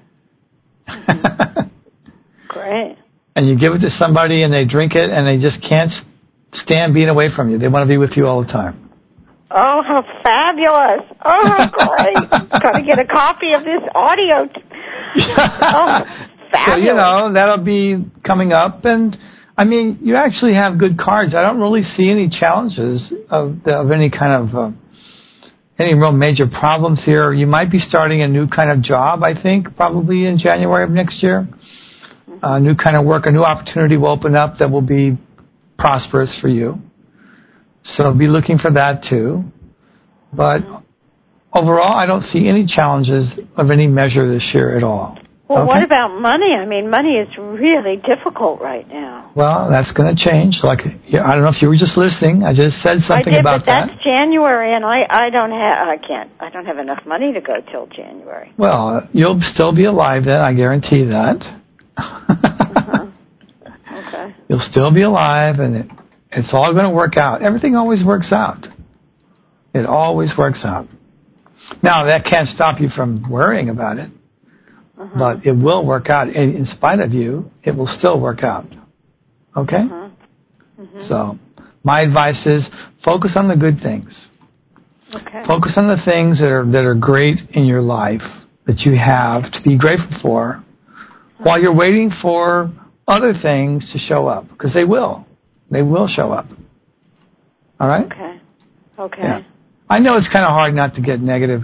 Mm-hmm. Great. And you give it to somebody, and they drink it, and they just can't stand being away from you. They want to be with you all the time. Oh, how fabulous. Oh, how great. Got to get a copy of this audio. T- oh, fabulous. So, you know, that'll be coming up. And, I mean, you actually have good cards. I don't really see any challenges of, of any kind of, uh, any real major problems here. You might be starting a new kind of job, I think, probably in January of next year. A new kind of work, a new opportunity will open up that will be prosperous for you. So be looking for that too. But overall, I don't see any challenges of any measure this year at all. Well, okay? What about money? I mean, money is really difficult right now. Well, that's going to change. Like, I don't know if you were just listening. I just said something I did, about but that's that. January, and I, I don't have, I can't, I don't have enough money to go till January. Well, you'll still be alive then. I guarantee that. uh-huh. Okay. You'll still be alive, and it, it's all going to work out. Everything always works out. It always works out. Now, that can't stop you from worrying about it, uh-huh. but it will work out. In, in spite of you, it will still work out. Okay? Uh-huh. Mm-hmm. So, my advice is focus on the good things. Okay. Focus on the things that are that are great in your life that you have to be grateful for, while you're waiting for other things to show up, because they will. They will show up. All right? Okay. Okay. Yeah. I know it's kind of hard not to get negative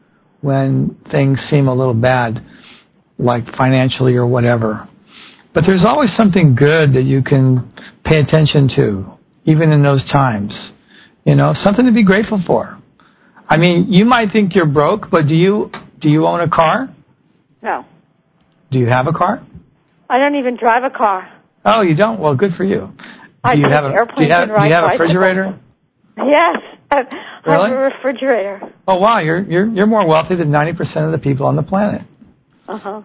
when things seem a little bad, like financially or whatever. But there's always something good that you can pay attention to, even in those times. You know, something to be grateful for. I mean, you might think you're broke, but do you do you own a car? No. Do you have a car? I don't even drive a car. Oh, you don't? Well, good for you. I Do you take have a airplanes do you have, and ride do you have a bicycles. refrigerator? Yes, I have, Really? I have a refrigerator. Oh wow, you're you're you're more wealthy than ninety percent of the people on the planet. Uh huh.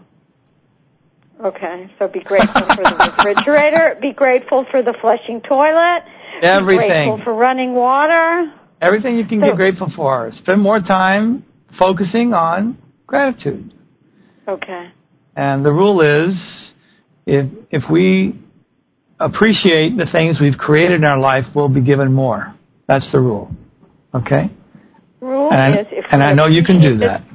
Okay, so be grateful for the refrigerator. Be grateful for the flushing toilet. Everything. Be grateful for running water. Everything you can so, be grateful for. Spend more time focusing on gratitude. Okay. And the rule is, if if we appreciate the things we've created in our life, we'll be given more. That's the rule. Okay? Rule and I, is if and I know you can do this, that.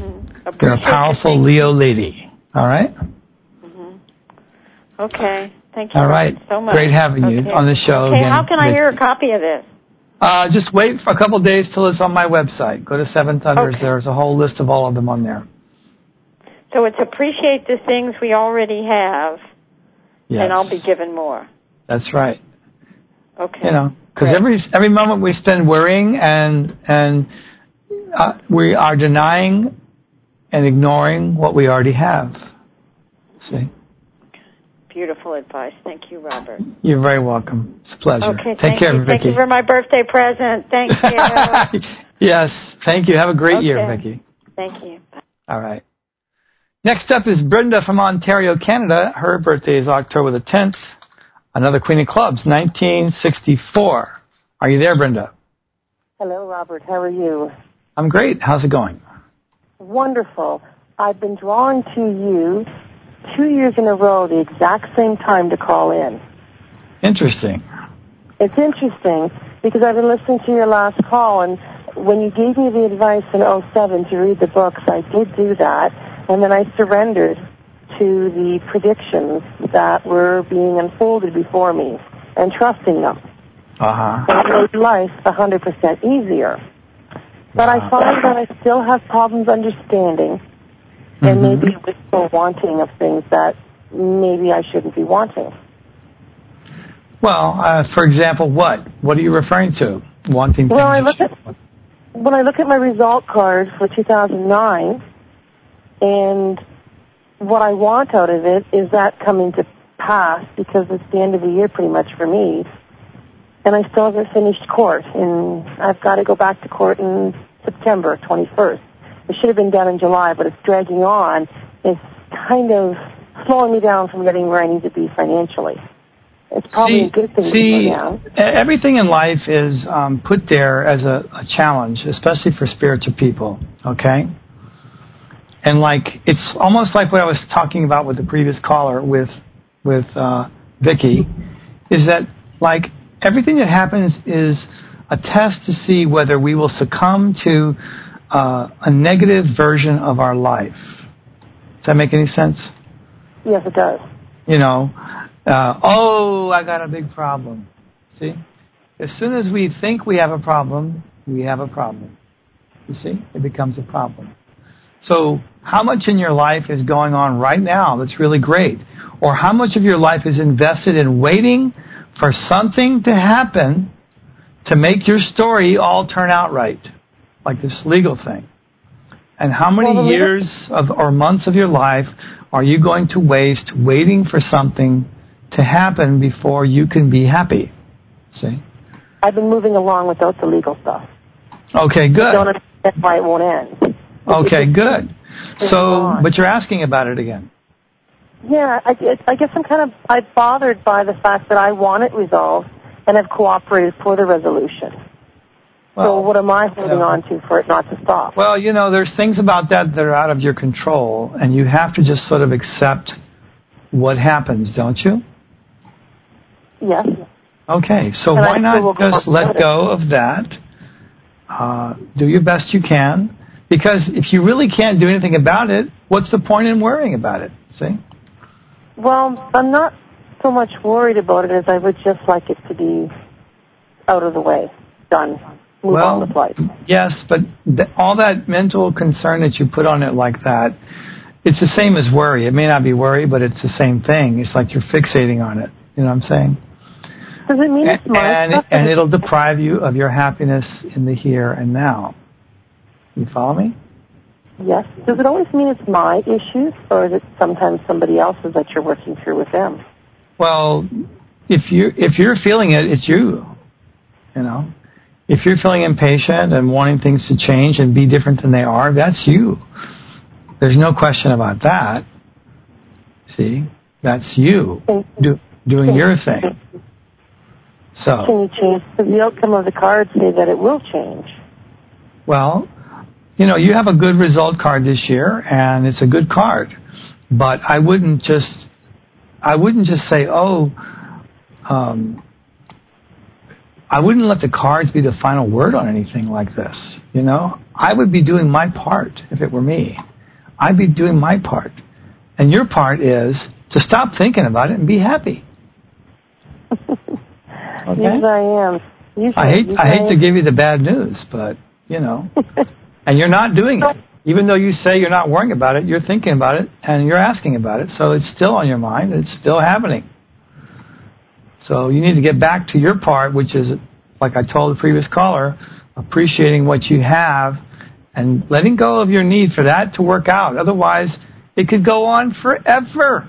Mm-hmm. You're a powerful Leo lady. All right? Mm-hmm. Okay. Thank you All right. so much. Great having you okay. on the show Okay, again. how can I hear a copy of this? Uh, just wait for a couple of days till it's on my website. Go to Seven Thunders. Okay. There's a whole list of all of them on there. So it's appreciate the things we already have, Yes. and I'll be given more. That's right. Okay. You know, because every every moment we spend worrying and and uh, we are denying and ignoring what we already have. See? Beautiful advice. Thank you, Robert. You're very welcome. It's a pleasure. Okay, Take thank care, you. Vicki. Thank you for my birthday present. Thank you. Yes, thank you. Have a great Okay. year, Vicki. Thank you. All right. Next up is Brenda from Ontario, Canada. Her birthday is October the tenth. Another Queen of Clubs, nineteen sixty-four. Are you there, Brenda? Hello, Robert. How are you? I'm great. How's it going? Wonderful. I've been drawn to you two years in a row, the exact same time to call in. Interesting. It's interesting because I've been listening to your last call, and when you gave me the advice in oh seven to read the books, I did do that, and then I surrendered to the predictions that were being unfolded before me and trusting them. Uh-huh. And it made life one hundred percent easier. But Wow. I find that I still have problems understanding and Mm-hmm. maybe wishful wanting of things that maybe I shouldn't be wanting. Well, uh, for example, what? What are you referring to? Wanting Well, I things look at when I look at my result card for two thousand nine, and what I want out of it is that coming to pass because it's the end of the year pretty much for me, and I still haven't finished court, and I've got to go back to court in September twenty-first. It should have been done in July, but it's dragging on. It's kind of slowing me down from getting where I need to be financially. It's probably see, a good thing see, to slow down. everything in life is um, put there as a, a challenge, especially for spiritual people, okay? And like, it's almost like what I was talking about with the previous caller with, with uh, Vicki, is that like everything that happens is a test to see whether we will succumb to uh, a negative version of our life. Does that make any sense? Yes, it does. You know, uh, oh, I got a big problem. See? As soon as we think we have a problem, we have a problem. You see? It becomes a problem. So how much in your life is going on right now that's really great? Or how much of your life is invested in waiting for something to happen to make your story all turn out right? Like this legal thing. And how many well, years of, or months of your life are you going to waste waiting for something to happen before you can be happy? See? I've been moving along without the legal stuff. Okay, good. I don't understand why it won't end. Okay, good. So, on. but you're asking about it again. Yeah, I, guess- I guess I'm kind of I'm bothered by the fact that I want it resolved and have cooperated for the resolution. Well, so what am I holding yeah. on to for it not to stop? Well, you know, there's things about that that are out of your control, and you have to just sort of accept what happens, don't you? Yes. Okay, so And why I not still will just go let about it. go of that? Uh, do your best you can, because if you really can't do anything about it, what's the point in worrying about it? See? Well, I'm not so much worried about it as I would just like it to be out of the way, done, move well, on with life. Yes, but th- all that mental concern that you put on it like that, it's the same as worry. It may not be worry, but it's the same thing. It's like you're fixating on it. You know what I'm saying? Does it mean it's And, my and, stuff? and it'll deprive you of your happiness in the here and now. You follow me? Yes. Does it always mean it's my issues, or is it sometimes somebody else's that you're working through with them? Well, if you if you're feeling it, it's you. You know, if you're feeling impatient and wanting things to change and be different than they are, that's you. There's no question about that. See, that's you do, doing your thing. So, Can you change? Does the outcome of the card say that it will change? well, you know, you have a good result card this year, and it's a good card. But I wouldn't just, I wouldn't just say, oh, um, I wouldn't let the cards be the final word on anything like this. You know, I would be doing my part if it were me. I'd be doing my part, and your part is to stop thinking about it and be happy. Okay? Yes, I am. Usually, I hate usually I hate to give you the bad news, but, you know, and you're not doing it. Even though you say you're not worrying about it, you're thinking about it, and you're asking about it, so it's still on your mind. It's still happening. So you need to get back to your part, which is, like I told the previous caller, appreciating what you have and letting go of your need for that to work out. Otherwise, it could go on forever.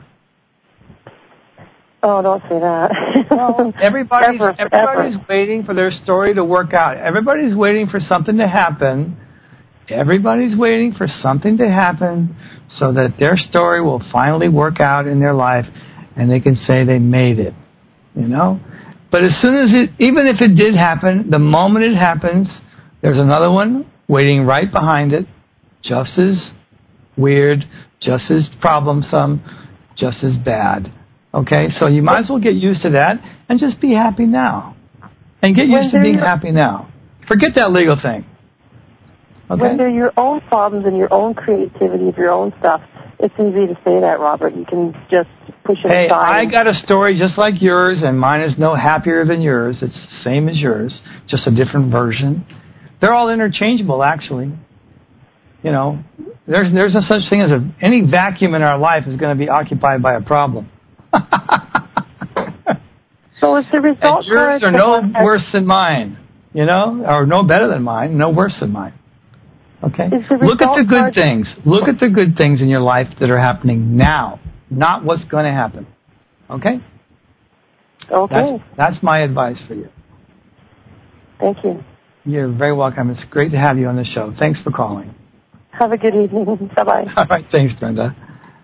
Oh, don't say that. Well, everybody's, ever, everybody's ever. waiting for their story to work out. Everybody's waiting for something to happen. Everybody's waiting for something to happen so that their story will finally work out in their life and they can say they made it, you know? But as soon as it, even if it did happen, the moment it happens, there's another one waiting right behind it, just as weird, just as problemsome, just as bad. Okay? So you might as well get used to that and just be happy now. And get used to being happy now. Forget that legal thing. Okay. When they're your own problems and your own creativity of your own stuff, it's easy to say that, Robert. You can just push it hey, aside. I got a story just like yours, and mine is no happier than yours. It's the same as yours, just a different version. They're all interchangeable, actually. You know, there's there's no such thing as a, any vacuum in our life is going to be occupied by a problem. So it's the result. And yours are no worse than mine, you know, or no better than mine, no worse than mine. Okay? Look at the good things. Look at the good things in your life that are happening now, not what's going to happen. Okay? Okay. That's, that's my advice for you. Thank you. You're very welcome. It's great to have you on the show. Thanks for calling. Have a good evening. Bye-bye. All right. Thanks, Brenda.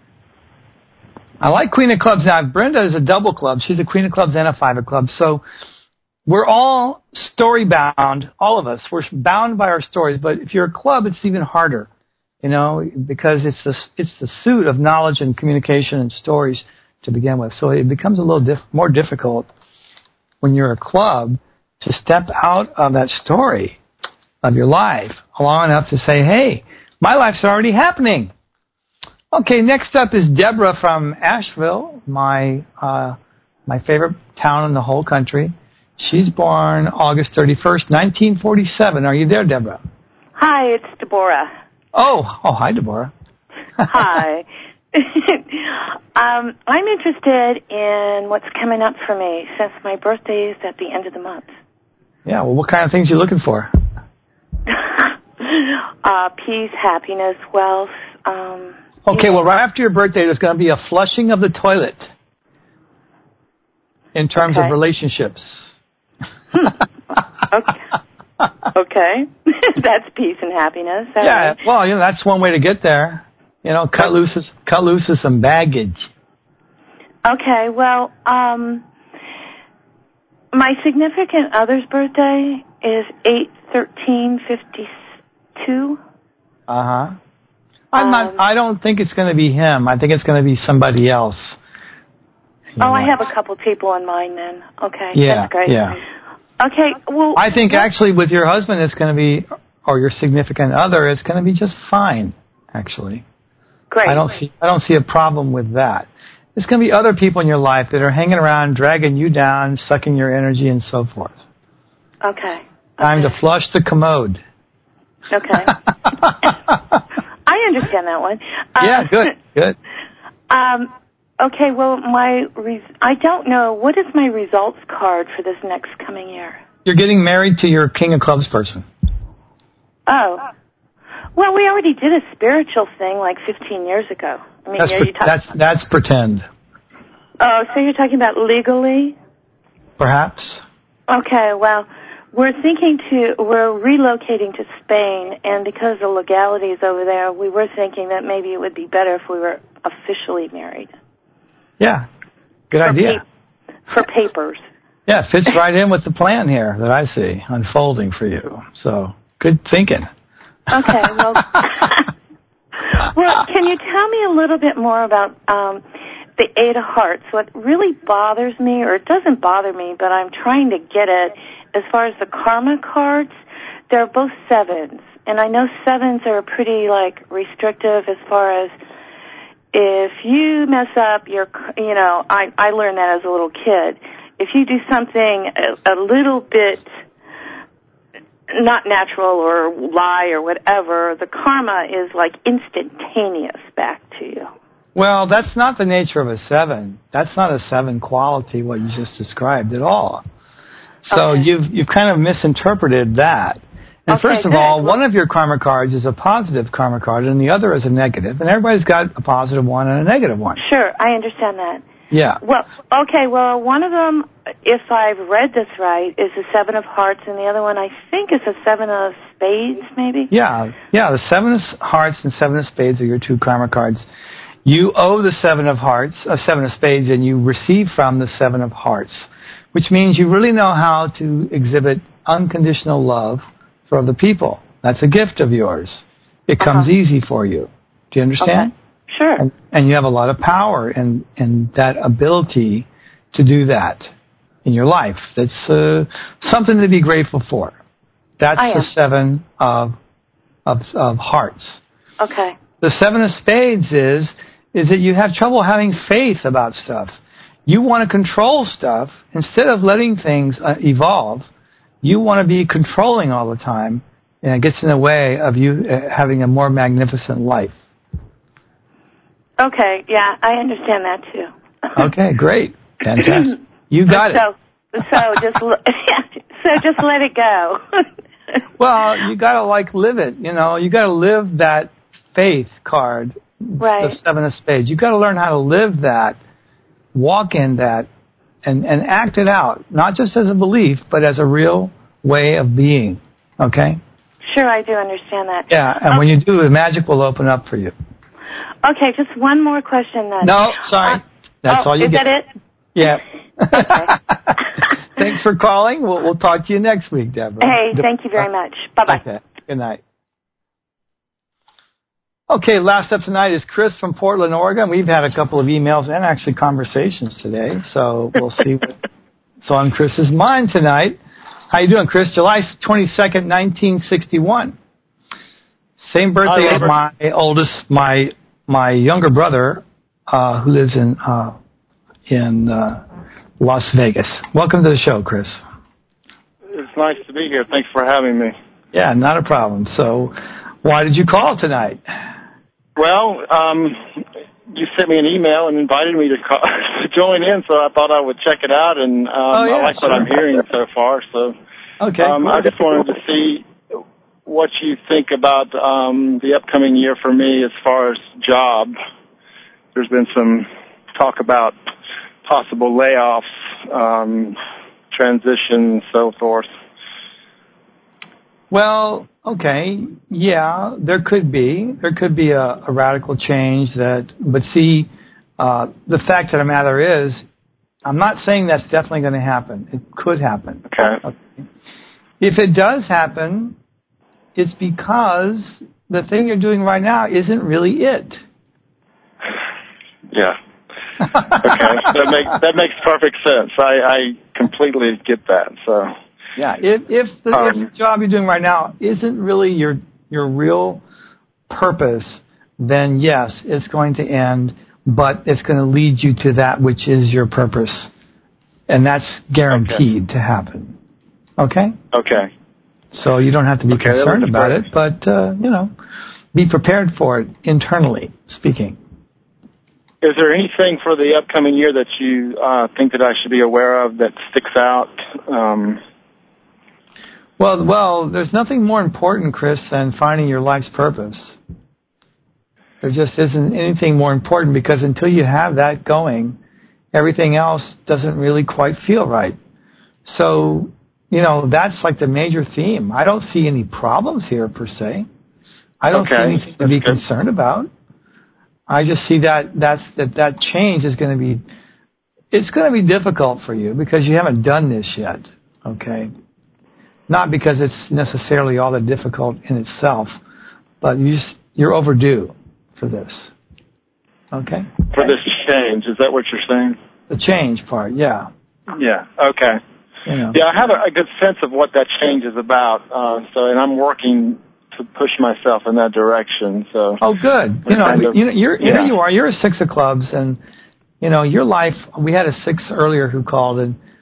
I like Queen of Clubs. Now, Brenda is a double club. She's a Queen of Clubs and a Five of Clubs. So we're all story bound, all of us. We're bound by our stories. But if you're a club, it's even harder, you know, because it's the, it's the suit of knowledge and communication and stories to begin with. So it becomes a little diff- more difficult when you're a club to step out of that story of your life long enough to say, hey, my life's already happening. Okay, next up is Deborah from Asheville, my uh, my favorite town in the whole country. She's born August thirty-first, nineteen forty-seven. Are you there, Deborah? Hi, it's Deborah. Oh, oh, hi, Deborah. Hi. um, I'm interested in what's coming up for me since my birthday is at the end of the month. Yeah, well, what kind of things are you looking for? uh, peace, happiness, wealth. Um, okay, well, right after your birthday, there's going to be a flushing of the toilet in terms okay. of relationships. okay. okay. That's peace and happiness. All yeah, right. well, you know, that's one way to get there. You know, cut loose, cut loose of some baggage. Okay, well, um, my significant other's birthday is eight thirteen fifty-two. Uh-huh. I'm um, not, I don't think it's going to be him. I think it's going to be somebody else. Oh, know. I have a couple people in mind then. Okay, yeah, that's great. Yeah. Okay, well... I think what? actually with your husband it's going to be, or your significant other, it's going to be just fine, actually. Great. I don't see, I don't see a problem with that. There's going to be other people in your life that are hanging around, dragging you down, sucking your energy, and so forth. Okay. Time okay. to flush the commode. Okay. I understand that one. Uh, yeah, good, good. Um, okay, well, my res- I don't know. What is my results card for this next coming year? You're getting married to your King of Clubs person. Oh. Well, we already did a spiritual thing like fifteen years ago. I mean, that's, are pre- you talk- that's, that's pretend. Oh, so you're talking about legally? Perhaps. Okay, well, we're thinking to, we're relocating to Spain, and because of legalities over there, we were thinking that maybe it would be better if we were officially married. Yeah, good for idea. Pa- for papers. Yeah, fits right in with the plan here that I see unfolding for you. So, good thinking. Okay, well, well, can you tell me a little bit more about um, the Eight of Hearts? What really bothers me, or it doesn't bother me, but I'm trying to get it, as far as the karma cards, they're both sevens. And I know sevens are pretty, like, restrictive as far as if you mess up your, you know, I, I learned that as a little kid. if you do something a, a little bit not natural or lie or whatever, the karma is like instantaneous back to you. Well, that's not the nature of a seven. That's not a seven quality, what you just described at all. So Okay. you've you've kind of misinterpreted that. And Okay, first of good. all, Well- one of your karma cards is a positive karma card and the other is a negative. And everybody's got a positive one and a negative one. Sure, I understand that. Yeah. Well, okay, well, one of them, if I've read this right, is the Seven of Hearts, and the other one I think is the Seven of Spades, maybe? Yeah. Yeah, the Seven of Hearts and Seven of Spades are your two karma cards. You owe the Seven of Hearts, a Seven of Spades, and you receive from the Seven of Hearts, which means you really know how to exhibit unconditional love for other people. That's a gift of yours. It comes Uh-huh. easy for you. Do you understand? Okay. Sure. And, and you have a lot of power in, in that ability to do that in your life. That's uh, something to be grateful for. That's I the am. Seven of, of, of Hearts. Okay. The Seven of Spades is is that you have trouble having faith about stuff. You want to control stuff instead of letting things uh, evolve. You want to be controlling all the time, and it gets in the way of you uh, having a more magnificent life. Okay, yeah, I understand that too. Okay, great. Fantastic. You got it. So, so just l- so just let it go. Well, you got to like live it, you know. You got to live that faith card, Right. the Seven of Spades. You got to learn how to live that, walk in that, and, and act it out, not just as a belief, but as a real way of being. Okay? Sure, I do understand that. Yeah, and okay. when you do, the magic will open up for you. Okay, just one more question then. No, sorry. Uh, That's oh, all you is get. that it? Yeah. Okay. Thanks for calling. We'll, we'll talk to you next week, Deborah. Hey, thank you very much. Bye-bye. Okay. Good night. Okay, last up tonight is Chris from Portland, Oregon. We've had a couple of emails and actually conversations today, so we'll see what's on Chris's mind tonight. How you doing, Chris? July twenty-second, nineteen sixty-one. Same birthday Hi, as Robert. my oldest, my my younger brother, uh, who lives in uh, in uh, Las Vegas. Welcome to the show, Chris. It's nice to be here. Thanks for having me. Yeah, not a problem. So, why did you call tonight? Well, um, you sent me an email and invited me to, call, to join in, so I thought I would check it out, and um, Oh, yeah, I like sure. what I'm hearing so far. So, Okay, um, cool. I just wanted to see what you think about um, the upcoming year for me as far as job. There's been some talk about possible layoffs, um, transition, so forth. Well, okay, yeah, there could be. There could be a, a radical change that, but see, uh, the fact of the matter is, I'm not saying that's definitely going to happen. It could happen. Okay. Okay. If it does happen, it's because the thing you're doing right now isn't really it. Yeah. Okay. that makes that makes perfect sense. I, I completely get that. So. Yeah, if if the, Um, if the job you're doing right now isn't really your your real purpose, then yes, it's going to end, but it's going to lead you to that which is your purpose, and that's guaranteed Okay. to happen. Okay? Okay. So you don't have to be Okay, that concerned looks about great. it, but uh, you know, be prepared for it internally speaking. Is there anything for the upcoming year that you uh, think that I should be aware of that sticks out? Um, Well, well, there's nothing more important, Chris, than finding your life's purpose. There just isn't anything more important because until you have that going, everything else doesn't really quite feel right. So, you know, that's like the major theme. I don't see any problems here per se. I don't Okay. see anything to be That's good. concerned about. I just see that that's that that change is going to be it's going to be difficult for you because you haven't done this yet. Okay. Not because it's necessarily all that difficult in itself, but you just, you're overdue for this. Okay? for this change, is that what you're saying? The change part, yeah. Yeah. Okay. You know. Yeah, I have a, a good sense of what that change is about. Uh, so, and I'm working to push myself in that direction. So. Oh, good. You know, kind of- you know, you're, yeah. here you are. You're a six of clubs, and you know your life. We had a six earlier who called, and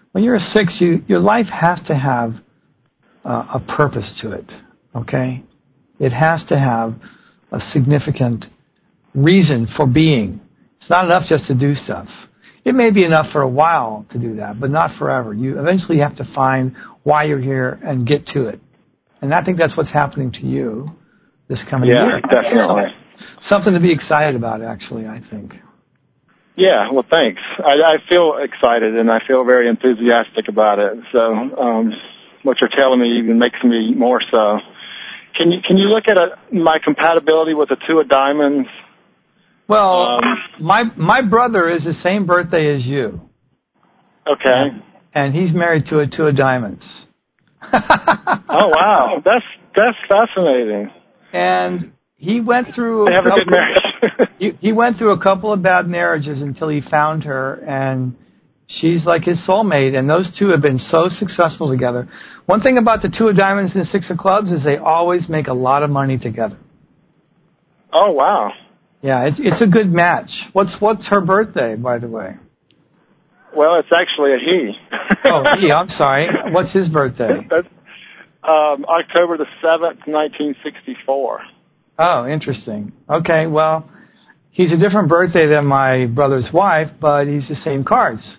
when you're a six, you, your life has to have uh, a purpose to it, okay? It has to have a significant reason for being. It's not enough just to do stuff. It may be enough for a while to do that, but not forever. You eventually have to find why you're here and get to it. And I think that's what's happening to you this coming yeah, year. Yeah, definitely. Something to be excited about, actually, I think. Yeah, well, thanks. I, I feel excited, and I feel very enthusiastic about it. So um, what you're telling me even makes me more so. Can you can you look at a, my compatibility with the two of diamonds? Well, um, my my brother is the same birthday as you. Okay. And, and he's married to a two of diamonds. Oh, wow. That's that's fascinating. And he went through They have a, a good marriage. he, he went through a couple of bad marriages until he found her, and she's like his soulmate, and those two have been so successful together. One thing about the two of diamonds and the six of clubs is they always make a lot of money together. Oh, wow. Yeah, it's it's a good match. What's what's her birthday, by the way? Well, it's actually a he. Oh, he, I'm sorry. What's his birthday? That's um, October the seventh, nineteen sixty-four. Oh, interesting. Okay, well, he's a different birthday than my brother's wife, but he's the same cards.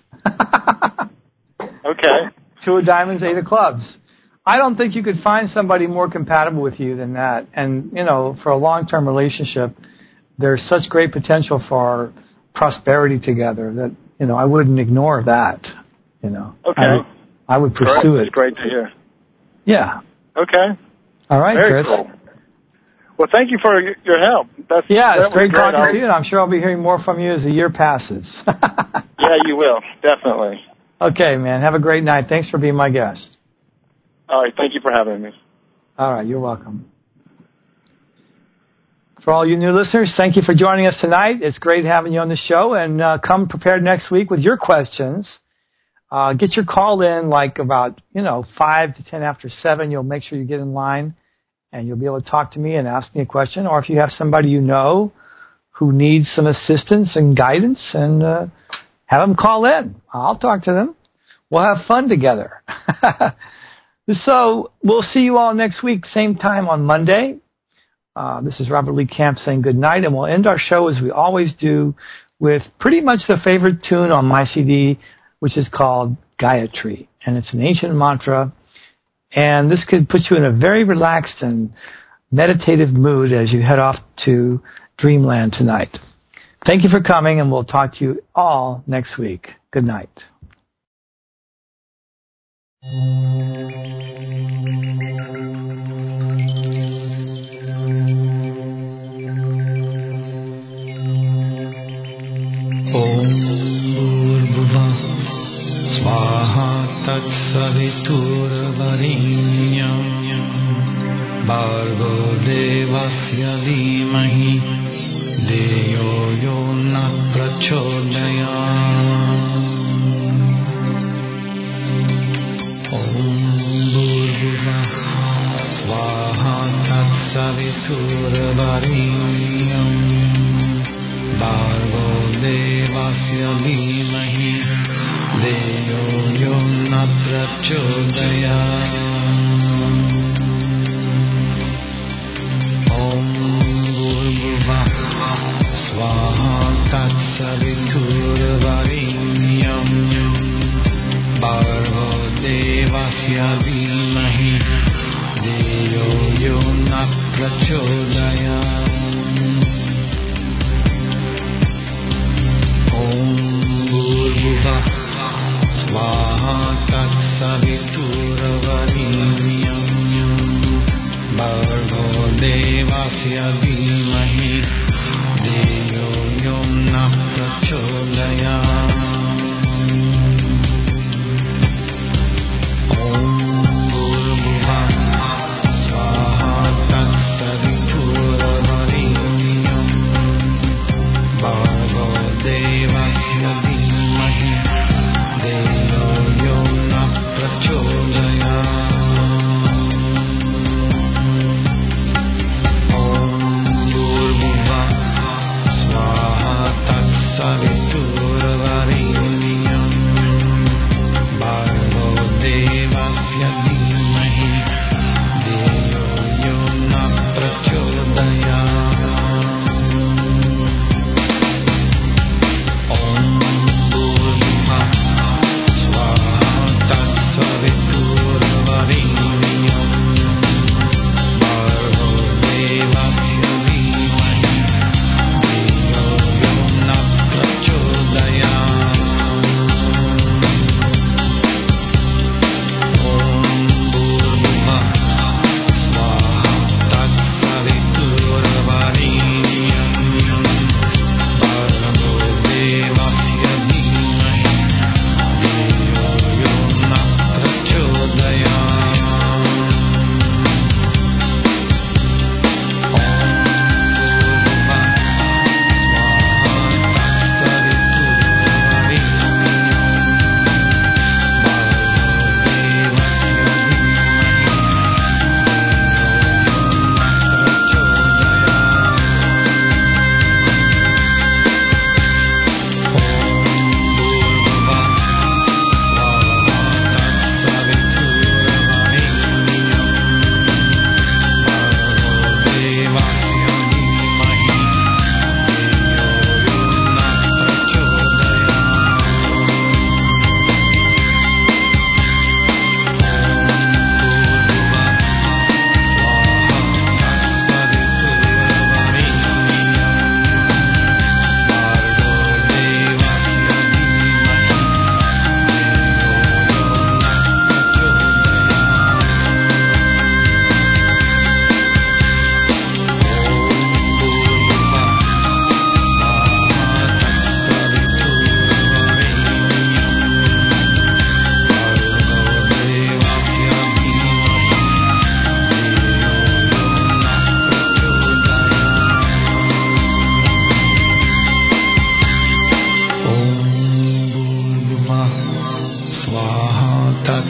Okay. Two of diamonds, eight of clubs. I don't think you could find somebody more compatible with you than that. And, you know, for a long-term relationship, there's such great potential for prosperity together that, you know, I wouldn't ignore that, you know. Okay. I would, I would pursue great. it. It's great to hear. Yeah. Okay. All right, Very Chris. Cool. Well, thank you for your help. That's, yeah, it's that great great. talking I'll... to you, and I'm sure I'll be hearing more from you as the year passes. Yeah, you will. Definitely. Okay, man. Have a great night. Thanks for being my guest. All right. Thank you for having me. All right. You're welcome. For all you new listeners, thank you for joining us tonight. It's great having you on the show, and uh, come prepared next week with your questions. Uh, get your call in like about, you know, five to ten after seven. You'll make sure you get in line, and you'll be able to talk to me and ask me a question. Or if you have somebody you know who needs some assistance and guidance, and uh, have them call in. I'll talk to them. We'll have fun together. So we'll see you all next week, same time on Monday. Uh, this is Robert Lee Camp saying good night, and we'll end our show as we always do with pretty much the favorite tune on my C D, which is called Gayatri, and it's an ancient mantra, and this could put you in a very relaxed and meditative mood as you head off to dreamland tonight. Thank you for coming, and we'll talk to you all next week. Good night. Swaha Tatsaviturvarenyam Bhargo Devasya Dhimahi Deyo Yo Na Prachodayam Om Bhurvuvah Swaha Tatsaviturvarenyam Bhargo Devasya Dhimahi Deyo Yo Na Prachodayam Om Bhurvuvah Swaha Tatsaviturvarenyam Bhargo Devasya Dhimahi Deyo Yo Na Prachodayam Om Bhurvuvah Swaha Tatsaviturvarenyam Bhargo Devasya Dhimahi Deyo Yo Na Prachodayam Om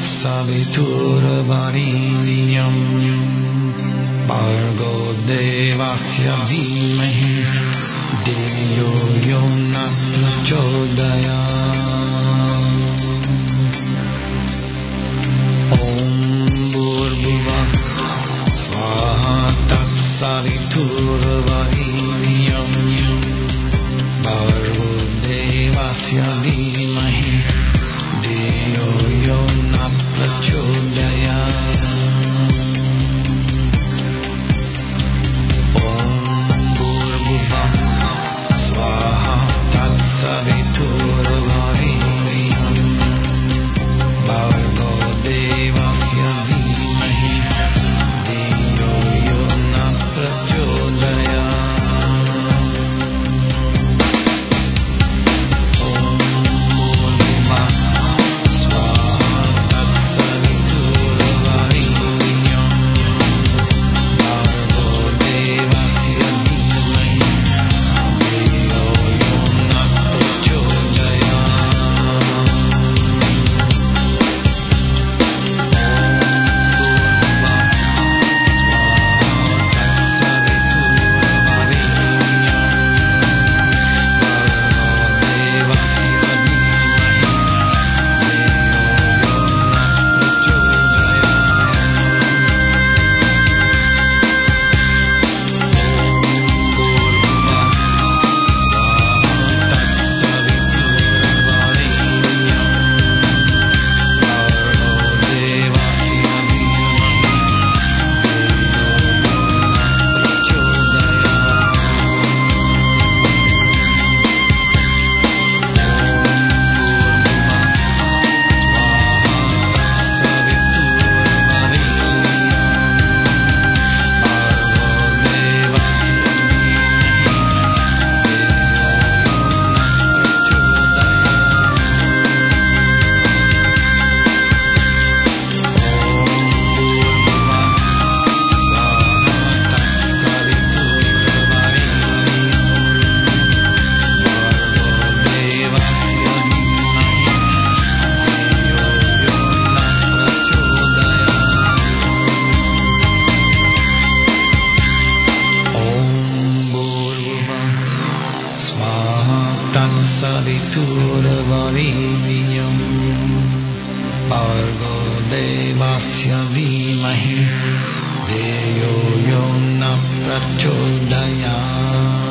तत्सवितुर्वरेण्यं भर्गो देवस्य धीमहि धियो यो न प्रचोदयात् ॐ भूर्भुवः स्वाहा तत्सवितुर्वरेण्यं भर्गो देवस्य धीमहि धियो यो न प्रचोदयात् ॐ भूर्भुवः स्वाहा तत्सवितुर्वरेण्यं भर्गो देवस्य धीमहि धियो यो न प्रचोदयात् तत्सवितुर्वरेण्यं भर्गो देवस्य धीमहि धियो यो न प्रचोदयात्